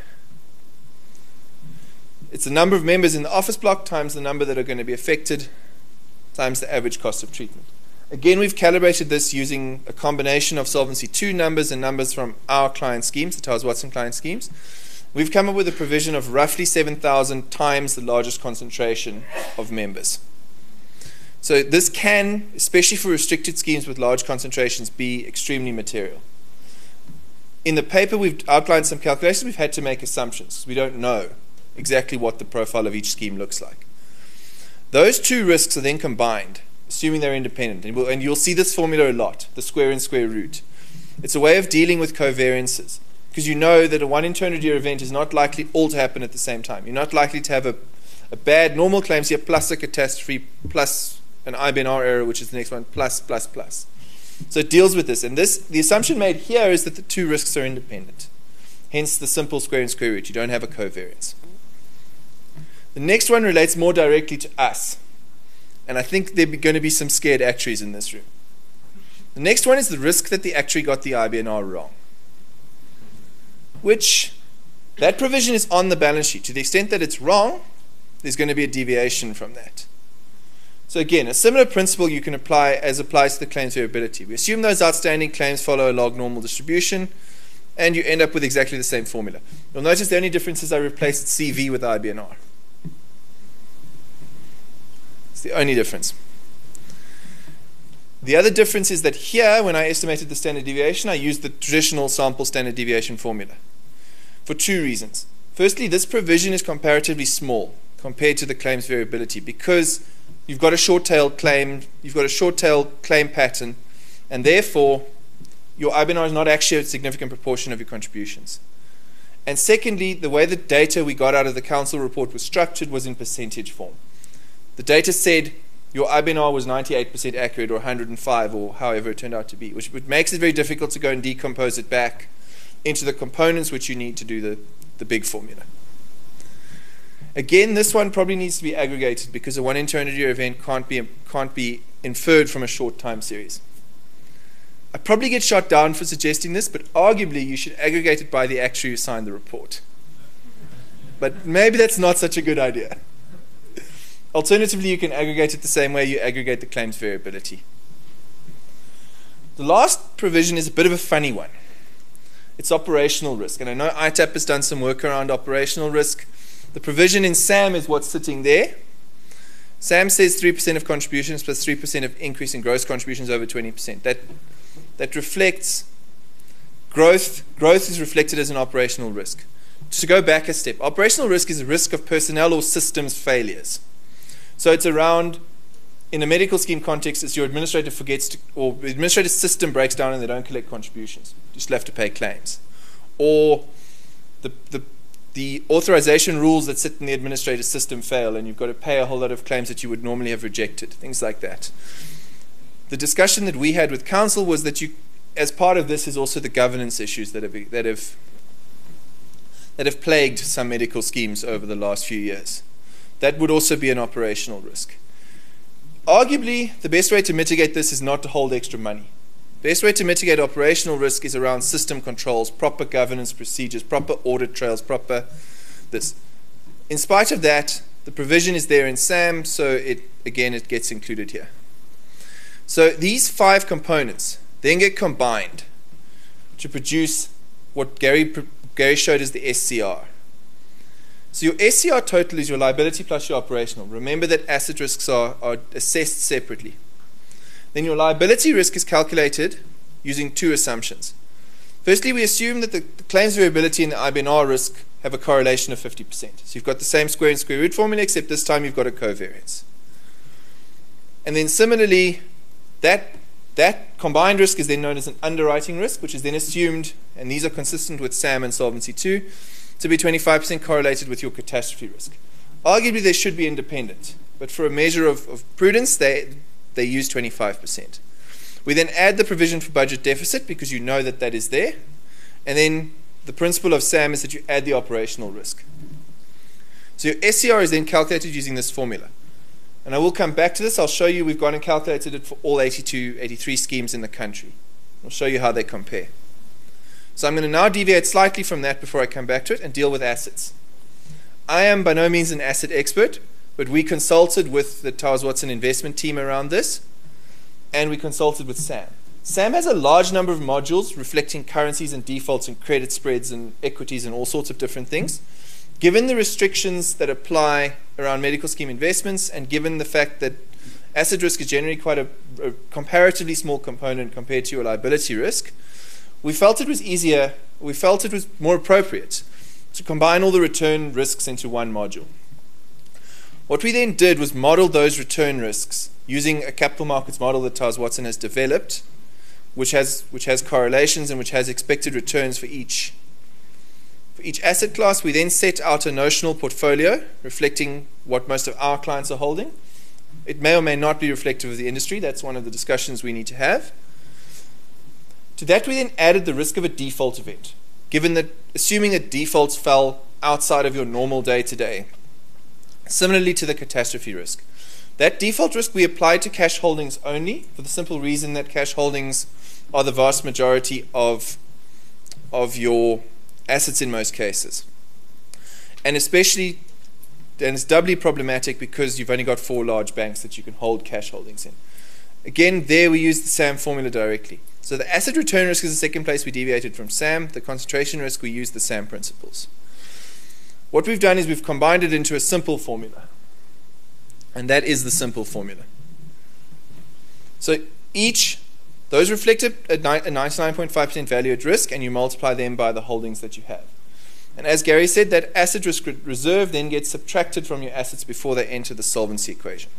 S10: It's the number of members in the office block times the number that are going to be affected times the average cost of treatment. Again, we've calibrated this using a combination of Solvency II numbers and numbers from our client schemes, the Towers Watson client schemes. We've come up with a provision of roughly 7,000 times the largest concentration of members. So this can, especially for restricted schemes with large concentrations, be extremely material. In the paper, we've outlined some calculations. We've had to make assumptions. We don't know exactly what the profile of each scheme looks like. Those 2 risks are then combined, assuming they're independent. And you'll see this formula a lot, the square and square root. It's a way of dealing with covariances, because you know that a 1 in 200-year event is not likely all to happen at the same time. You're not likely to have a bad normal claims here plus a catastrophe plus an IBNR error, which is the next one, plus. So it deals with this. And the assumption made here is that the 2 risks are independent. Hence the simple square and square root. You don't have a covariance. The next one relates more directly to us. And I think there are going to be some scared actuaries in this room. The next one is the risk that the actuary got the IBNR wrong. Which, that provision is on the balance sheet. To the extent that it's wrong, there's going to be a deviation from that. So again, a similar principle you can apply as applies to the claims variability. We assume those outstanding claims follow a log normal distribution, and you end up with exactly the same formula. You'll notice the only difference is I replaced CV with IBNR. It's the only difference. The other difference is that here, when I estimated the standard deviation, I used the traditional sample standard deviation formula for 2 reasons. Firstly, this provision is comparatively small compared to the claims variability because you've got a short-tail claim, pattern, and therefore your IBNR is not actually a significant proportion of your contributions. And secondly, the way the data we got out of the council report was structured was in percentage form. The data said your IBNR was 98% accurate or 105 or however it turned out to be, which makes it very difficult to go and decompose it back into the components which you need to do the big formula. Again, this one probably needs to be aggregated because a 1 in 200-year event can't be inferred from a short time series. I probably get shot down for suggesting this, but arguably you should aggregate it by the actuary who signed the report. But maybe that's not such a good idea. Alternatively, you can aggregate it the same way you aggregate the claims variability. The last provision is a bit of a funny one. It's operational risk. And I know ITAP has done some work around operational risk. The provision in SAM is what's sitting there. SAM says 3% of contributions plus 3% of increase in gross contributions over 20%. That reflects growth. Growth is reflected as an operational risk. To go back a step, operational risk is a risk of personnel or systems failures. So it's around, in a medical scheme context, it's your administrator forgets to, or the administrative system breaks down and they don't collect contributions. You still have to pay claims. Or the authorization rules that sit in the administrative system fail and you've got to pay a whole lot of claims that you would normally have rejected, things like that. The discussion that we had with council was that you, as part of this is also the governance issues that have plagued some medical schemes over the last few years. That would also be an operational risk. Arguably, the best way to mitigate this is not to hold extra money. The best way to mitigate operational risk is around system controls, proper governance procedures, proper audit trails, proper this. In spite of that, the provision is there in SAM, so it gets included here. So these 5 components then get combined to produce what Gary showed as the SCR. So your SCR total is your liability plus your operational. Remember that asset risks are assessed separately. Then your liability risk is calculated using 2 assumptions. Firstly, we assume that the claims variability and the IBNR risk have a correlation of 50%. So you've got the same square and square root formula, except this time you've got a covariance. And then similarly, that combined risk is then known as an underwriting risk, which is then assumed, and these are consistent with SAM and Solvency II, to be 25% correlated with your catastrophe risk. Arguably, they should be independent, but for a measure of prudence, they use 25%. We then add the provision for budget deficit because you know that is there, and then the principle of SAM is that you add the operational risk. So your SCR is then calculated using this formula. And I will come back to this. I'll show you we've gone and calculated it for all 83 schemes in the country. I'll show you how they compare. So I'm going to now deviate slightly from that before I come back to it and deal with assets. I am by no means an asset expert, but we consulted with the Towers Watson investment team around this, and we consulted with SAM. SAM has a large number of modules reflecting currencies and defaults and credit spreads and equities and all sorts of different things. Given the restrictions that apply around medical scheme investments and given the fact that asset risk is generally quite a comparatively small component compared to your liability risk, we felt it was more appropriate to combine all the return risks into one module. What we then did was model those return risks using a capital markets model that Towers Watson has developed, which has correlations and which has expected returns for each asset class. We then set out a notional portfolio reflecting what most of our clients are holding. It may or may not be reflective of the industry. That's one of the discussions we need to have. To that, we then added the risk of a default event, given that assuming that defaults fell outside of your normal day-to-day, similarly to the catastrophe risk. That default risk we applied to cash holdings only, for the simple reason that cash holdings are the vast majority of your assets in most cases. And especially, and it's doubly problematic because you've only got 4 large banks that you can hold cash holdings in. Again, there we use the SAM formula directly. So the asset return risk is the second place we deviated from SAM. The concentration risk, we use the SAM principles. What we've done is we've combined it into a simple formula. And that is the simple formula. So those reflect a 99.5% value at risk, and you multiply them by the holdings that you have. And as Gary said, that asset risk reserve then gets subtracted from your assets before they enter the solvency equation.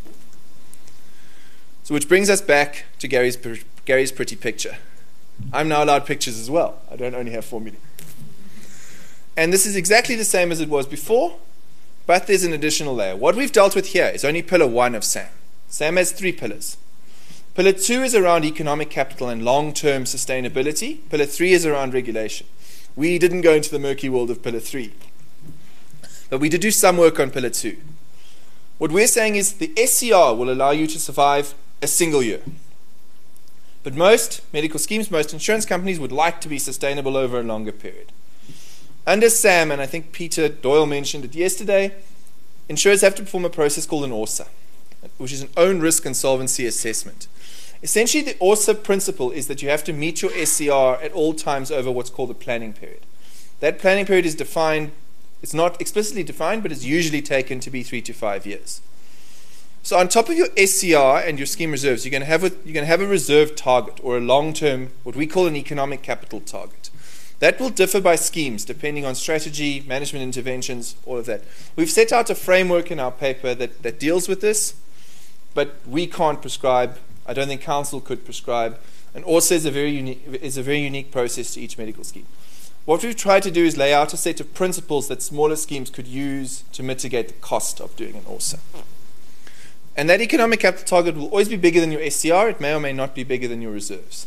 S10: So which brings us back to Gary's pretty picture. I'm now allowed pictures as well. I don't only have formulae. And this is exactly the same as it was before, but there's an additional layer. What we've dealt with here is only pillar 1 of SAM. SAM has 3 pillars. Pillar 2 is around economic capital and long-term sustainability. Pillar 3 is around regulation. We didn't go into the murky world of pillar 3, but we did do some work on pillar 2. What we're saying is the SCR will allow you to survive a single year. But most medical schemes, most insurance companies would like to be sustainable over a longer period. Under SAM, and I think Peter Doyle mentioned it yesterday, insurers have to perform a process called an ORSA, which is an own risk and solvency assessment. Essentially, the ORSA principle is that you have to meet your SCR at all times over what's called a planning period. That planning period is defined, it's not explicitly defined, but it's usually taken to be 3 to 5 years. So on top of your SCR and your scheme reserves, you're going to have a reserve target, or a long-term, what we call an economic capital target. That will differ by schemes depending on strategy, management interventions, all of that. We've set out a framework in our paper that deals with this, but we can't prescribe. I don't think council could prescribe. And ORSA is a very unique process to each medical scheme. What we've tried to do is lay out a set of principles that smaller schemes could use to mitigate the cost of doing an ORSA. And that economic capital target will always be bigger than your SCR. It may or may not be bigger than your reserves.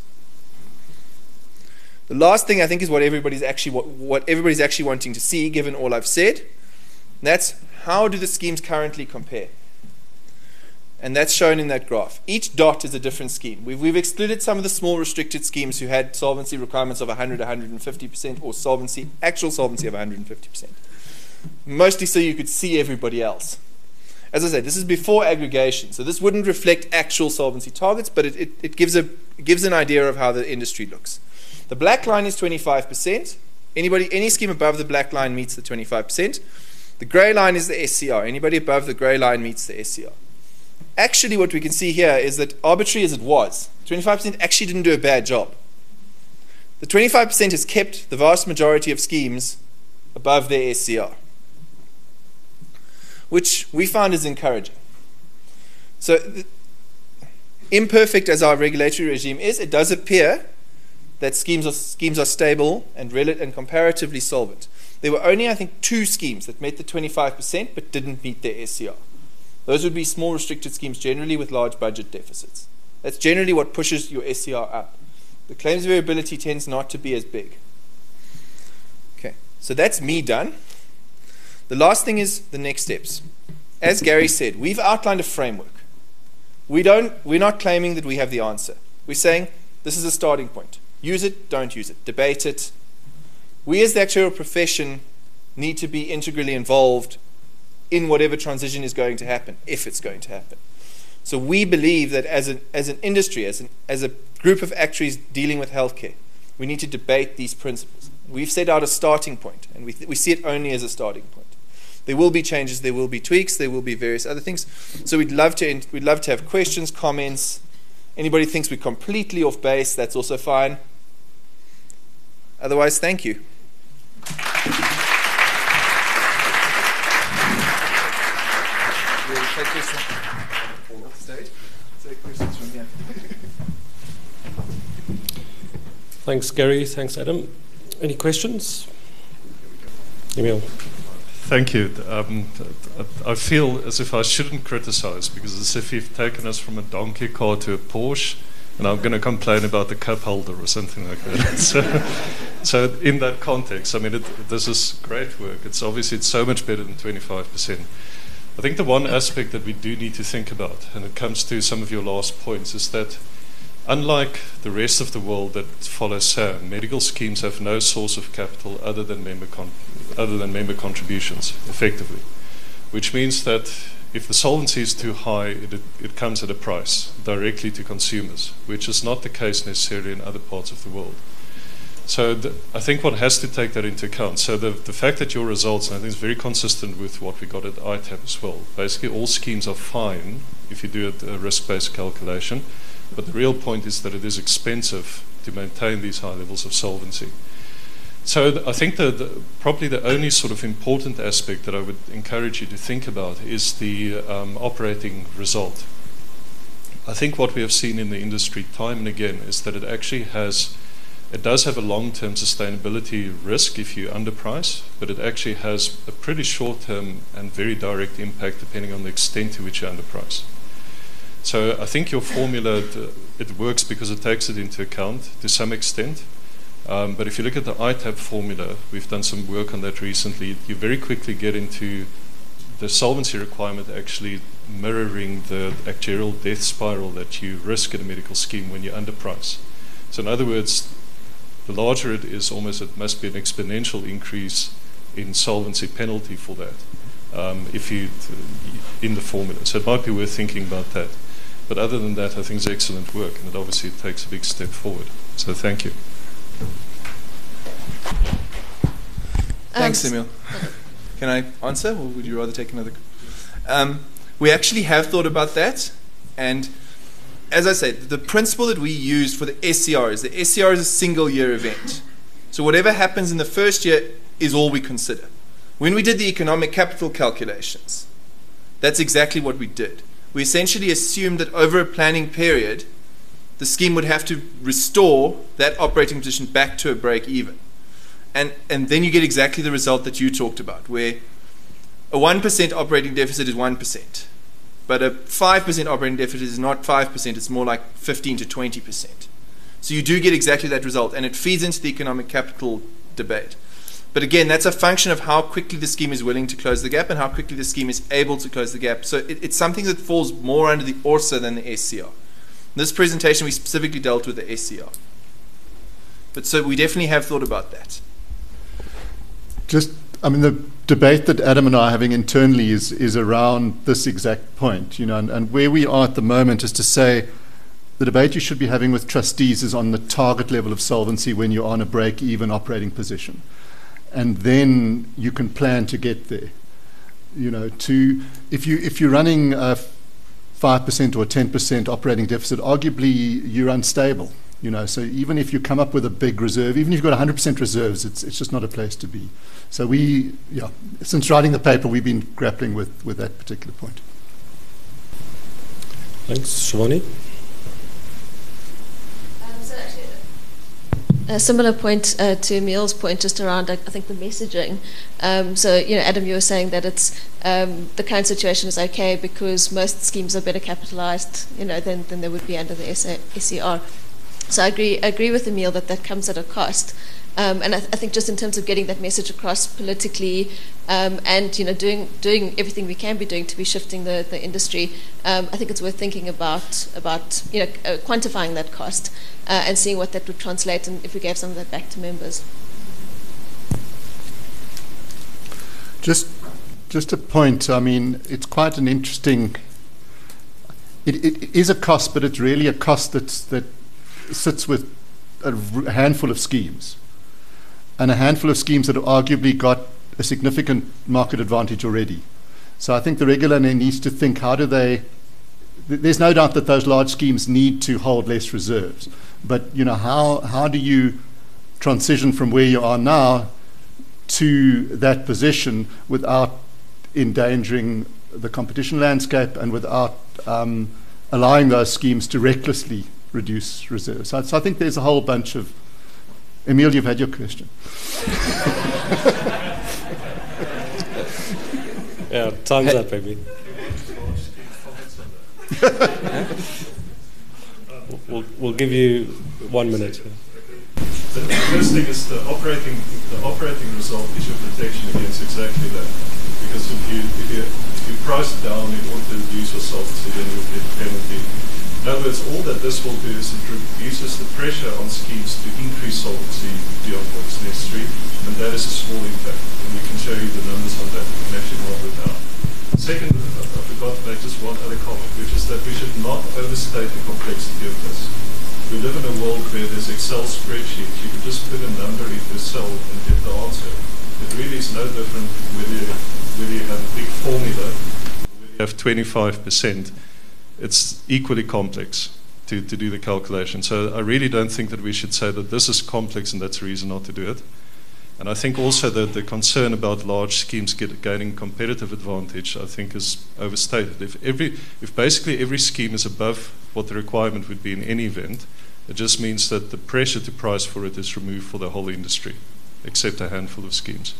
S10: The last thing I think is what everybody's actually wanting to see, given all I've said. And that's how do the schemes currently compare? And that's shown in that graph. Each dot is a different scheme. We've excluded some of the small restricted schemes who had solvency requirements of 100, 150%, or actual solvency of 150%. Mostly so you could see everybody else. As I said, this is before aggregation, so this wouldn't reflect actual solvency targets, but it gives an idea of how the industry looks. The black line is 25%. Any scheme above the black line meets the 25%. The grey line is the SCR. Anybody above the grey line meets the SCR. Actually, what we can see here is that, arbitrary as it was, 25% actually didn't do a bad job. The 25% has kept the vast majority of schemes above their SCR, which we found is encouraging. So, imperfect as our regulatory regime is, it does appear that schemes are stable and comparatively solvent. There were only, I think, 2 schemes that met the 25% but didn't meet their SCR. Those would be small restricted schemes, generally with large budget deficits. That's generally what pushes your SCR up. The claims variability tends not to be as big. Okay, so that's me done. The last thing is the next steps. As Gary said, we've outlined a framework. We're not claiming that we have the answer. We're saying this is a starting point. Use it, don't use it, debate it. We as the actuarial profession need to be integrally involved in whatever transition is going to happen, if it's going to happen. So we believe that as an industry, as a group of actuaries dealing with healthcare, we need to debate these principles. We've set out a starting point, and we see it only as a starting point. There will be changes, there will be tweaks, there will be various other things. So we'd love to have questions, comments. Anybody thinks we're completely off base, that's also fine. Otherwise, thank you. We'll take this off stage. Take questions from here.
S1: Thanks, Gary. Thanks, Adam. Any questions? Emil.
S6: Thank you. I feel as if I shouldn't criticize, because it's as if you've taken us from a donkey car to a Porsche, and I'm going to complain about the cup holder or something like that. So in that context, I mean, this is great work. It's so much better than 25%. I think the one aspect that we do need to think about, and it comes to some of your last points, is that unlike the rest of the world that follows SAM, medical schemes have no source of capital other than member contributions, effectively. Which means that if the solvency is too high, it comes at a price directly to consumers, which is not the case necessarily in other parts of the world. So I think one has to take that into account. So the fact that your results, and I think it's very consistent with what we got at ITAB as well, basically all schemes are fine if you do a risk-based calculation, but the real point is that it is expensive to maintain these high levels of solvency. So I think probably the only sort of important aspect that I would encourage you to think about is the operating result. I think what we have seen in the industry time and again is that it does have a long-term sustainability risk if you underprice, but it actually has a pretty short-term and very direct impact depending on the extent to which you underprice. So I think your formula, it works because it takes it into account to some extent. But if you look at the ITAB formula, we've done some work on that recently, you very quickly get into the solvency requirement actually mirroring the actuarial death spiral that you risk in a medical scheme when you underprice. So in other words, the larger it is, almost it must be an exponential increase in solvency penalty for that if you in the formula. So it might be worth thinking about that. But other than that, I think it's excellent work, and it obviously takes a big step forward. So thank you.
S10: Thanks, Emil. Can I answer, or would you rather take another? We actually have thought about that, and as I said, the principle that we used for the SCR is a single-year event. So whatever happens in the first year is all we consider. When we did the economic capital calculations, that's exactly what we did. We essentially assumed that over a planning period, the scheme would have to restore that operating position back to a break even. And then you get exactly the result that you talked about, where a 1% operating deficit is 1%. But a 5% operating deficit is not 5%, it's more like 15 to 20%. So you do get exactly that result, and it feeds into the economic capital debate. But again, that's a function of how quickly the scheme is willing to close the gap and how quickly the scheme is able to close the gap. So it's something that falls more under the ORSA than the SCR. In this presentation, we specifically dealt with the SCR. But so we definitely have thought about that.
S9: The debate that Adam and I are having internally is around this exact point, and where we are at the moment is to say the debate you should be having with trustees is on the target level of solvency when you're on a break-even operating position. And then you can plan to get there. If you're running a 5% or 10% operating deficit, arguably you're unstable. So even if you come up with a big reserve, even if you've got 100% reserves, it's just not a place to be. So since writing the paper, we've been grappling with that particular point.
S1: Thanks, Shivani.
S7: So actually, a similar point to Emil's point, just around I think the messaging. Adam, you were saying that it's the current situation is okay because most schemes are better capitalized, than they would be under the SCR. So I agree with Emil that comes at a cost. And I think just in terms of getting that message across politically, and doing everything we can be doing to be shifting the industry, I think it's worth thinking about quantifying that cost and seeing what that would translate, and if we gave some of that back to members.
S9: Just a point. It's quite an interesting. It is a cost, but it's really a cost that sits with a handful of schemes. And a handful of schemes that have arguably got a significant market advantage already. So I think the regulator needs to think, there's no doubt that those large schemes need to hold less reserves. But how do you transition from where you are now to that position without endangering the competition landscape and without allowing those schemes to recklessly reduce reserves? So I think there's a whole bunch of. Emil, you've had your question.
S1: Yeah, time's up, baby. We'll give you 1 minute.
S6: The first thing is the operating result is your protection against exactly that. Because if you price it down in order to reduce your solvency, then you'll get a penalty. In other words, all that this will do is it reduces the pressure on schemes to increase solvency beyond what's necessary, and that is a small impact. And we can show you the numbers on that. We can actually model it out. Second, I forgot to make just one other comment, which is that we should not overstate the complexity of this. We live in a world where there's Excel spreadsheets. You can just put a number into a cell and get the answer. It really is no different whether you have a big formula or whether you have 25%. It's equally complex to do the calculation. So I really don't think that we should say that this is complex and that's a reason not to do it. And I think also that the concern about large schemes gaining competitive advantage, I think, is overstated. If basically every scheme is above what the requirement would be in any event, it just means that the pressure to price for it is removed for the whole industry, except a handful of schemes.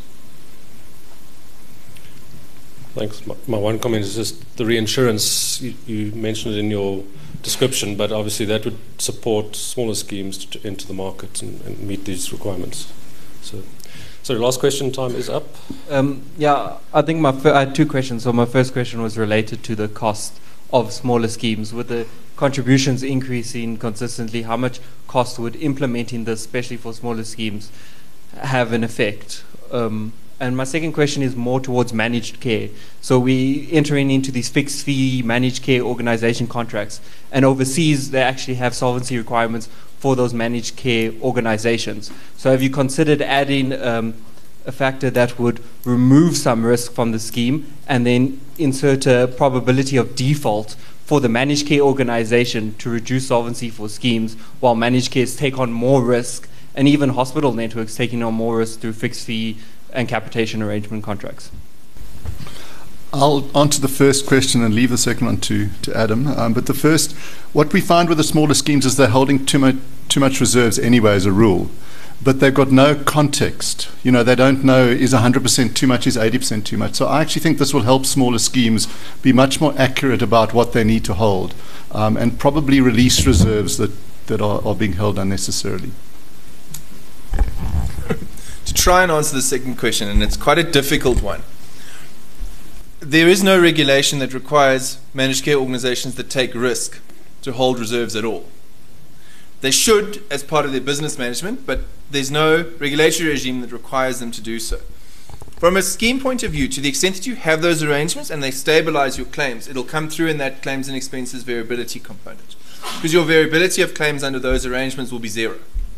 S1: Thanks. My one comment is just the reinsurance. You mentioned it in your description, but obviously that would support smaller schemes to enter the market and meet these requirements. So last question time is up.
S5: I think I had two questions. So my first question was related to the cost of smaller schemes. With the contributions increasing consistently, how much cost would implementing this, especially for smaller schemes, have an effect? And my second question is more towards managed care. So we entering into these fixed fee managed care organization contracts, and overseas they actually have solvency requirements for those managed care organizations. So have you considered adding a factor that would remove some risk from the scheme and then insert a probability of default for the managed care organization to reduce solvency for schemes, while managed cares take on more risk, and even hospital networks taking on more risk through fixed fee and capitation arrangement contracts?
S9: I'll answer the first question and leave the second one to Adam. But the first, what we find with the smaller schemes is they're holding too much reserves anyway as a rule, but they've got no context. You know, they don't know is 100% too much, is 80% too much. So I actually think this will help smaller schemes be much more accurate about what they need to hold, and probably release reserves that are being held unnecessarily.
S10: To try and answer the second question, and it's quite a difficult one. There is no regulation that requires managed care organizations that take risk to hold reserves at all. They should as part of their business management, but there's no regulatory regime that requires them to do so. From a scheme point of view, to the extent that you have those arrangements and they stabilize your claims, it'll come through in that claims and expenses variability component. Because your variability of claims under those arrangements will be zero.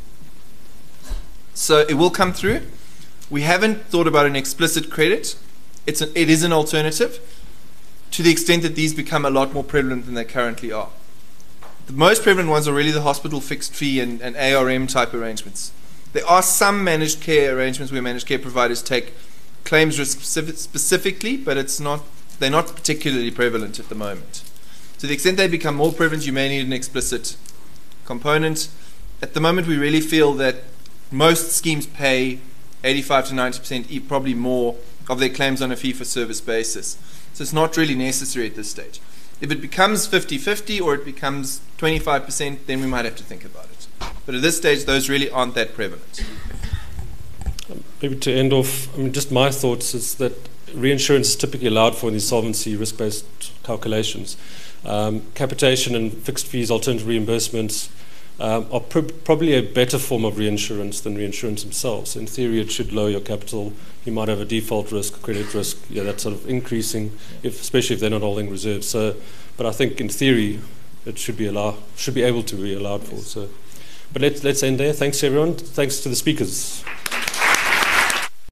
S10: So it will come through. We haven't thought about an explicit credit. It is an alternative to the extent that these become a lot more prevalent than they currently are. The most prevalent ones are really the hospital fixed fee and ARM type arrangements. There are some managed care arrangements where managed care providers take claims risk specifically, but they're not particularly prevalent at the moment. To the extent they become more prevalent, you may need an explicit component. At the moment, we really feel that most schemes pay 85 to 90%, probably more, of their claims on a fee-for-service basis. So it's not really necessary at this stage. If it becomes 50-50 or it becomes 25%, then we might have to think about it. But at this stage, those really aren't that prevalent.
S1: Maybe to end off, just my thoughts is that reinsurance is typically allowed for in these solvency risk-based calculations. Capitation and fixed fees, alternative reimbursements, are probably a better form of reinsurance than reinsurance themselves. In theory, it should lower your capital. You might have a default risk, credit risk, that's sort of increasing, especially if they're not holding reserves. So, but I think in theory, it should be able to be allowed for. So, but let's end there. Thanks everyone. Thanks to the speakers.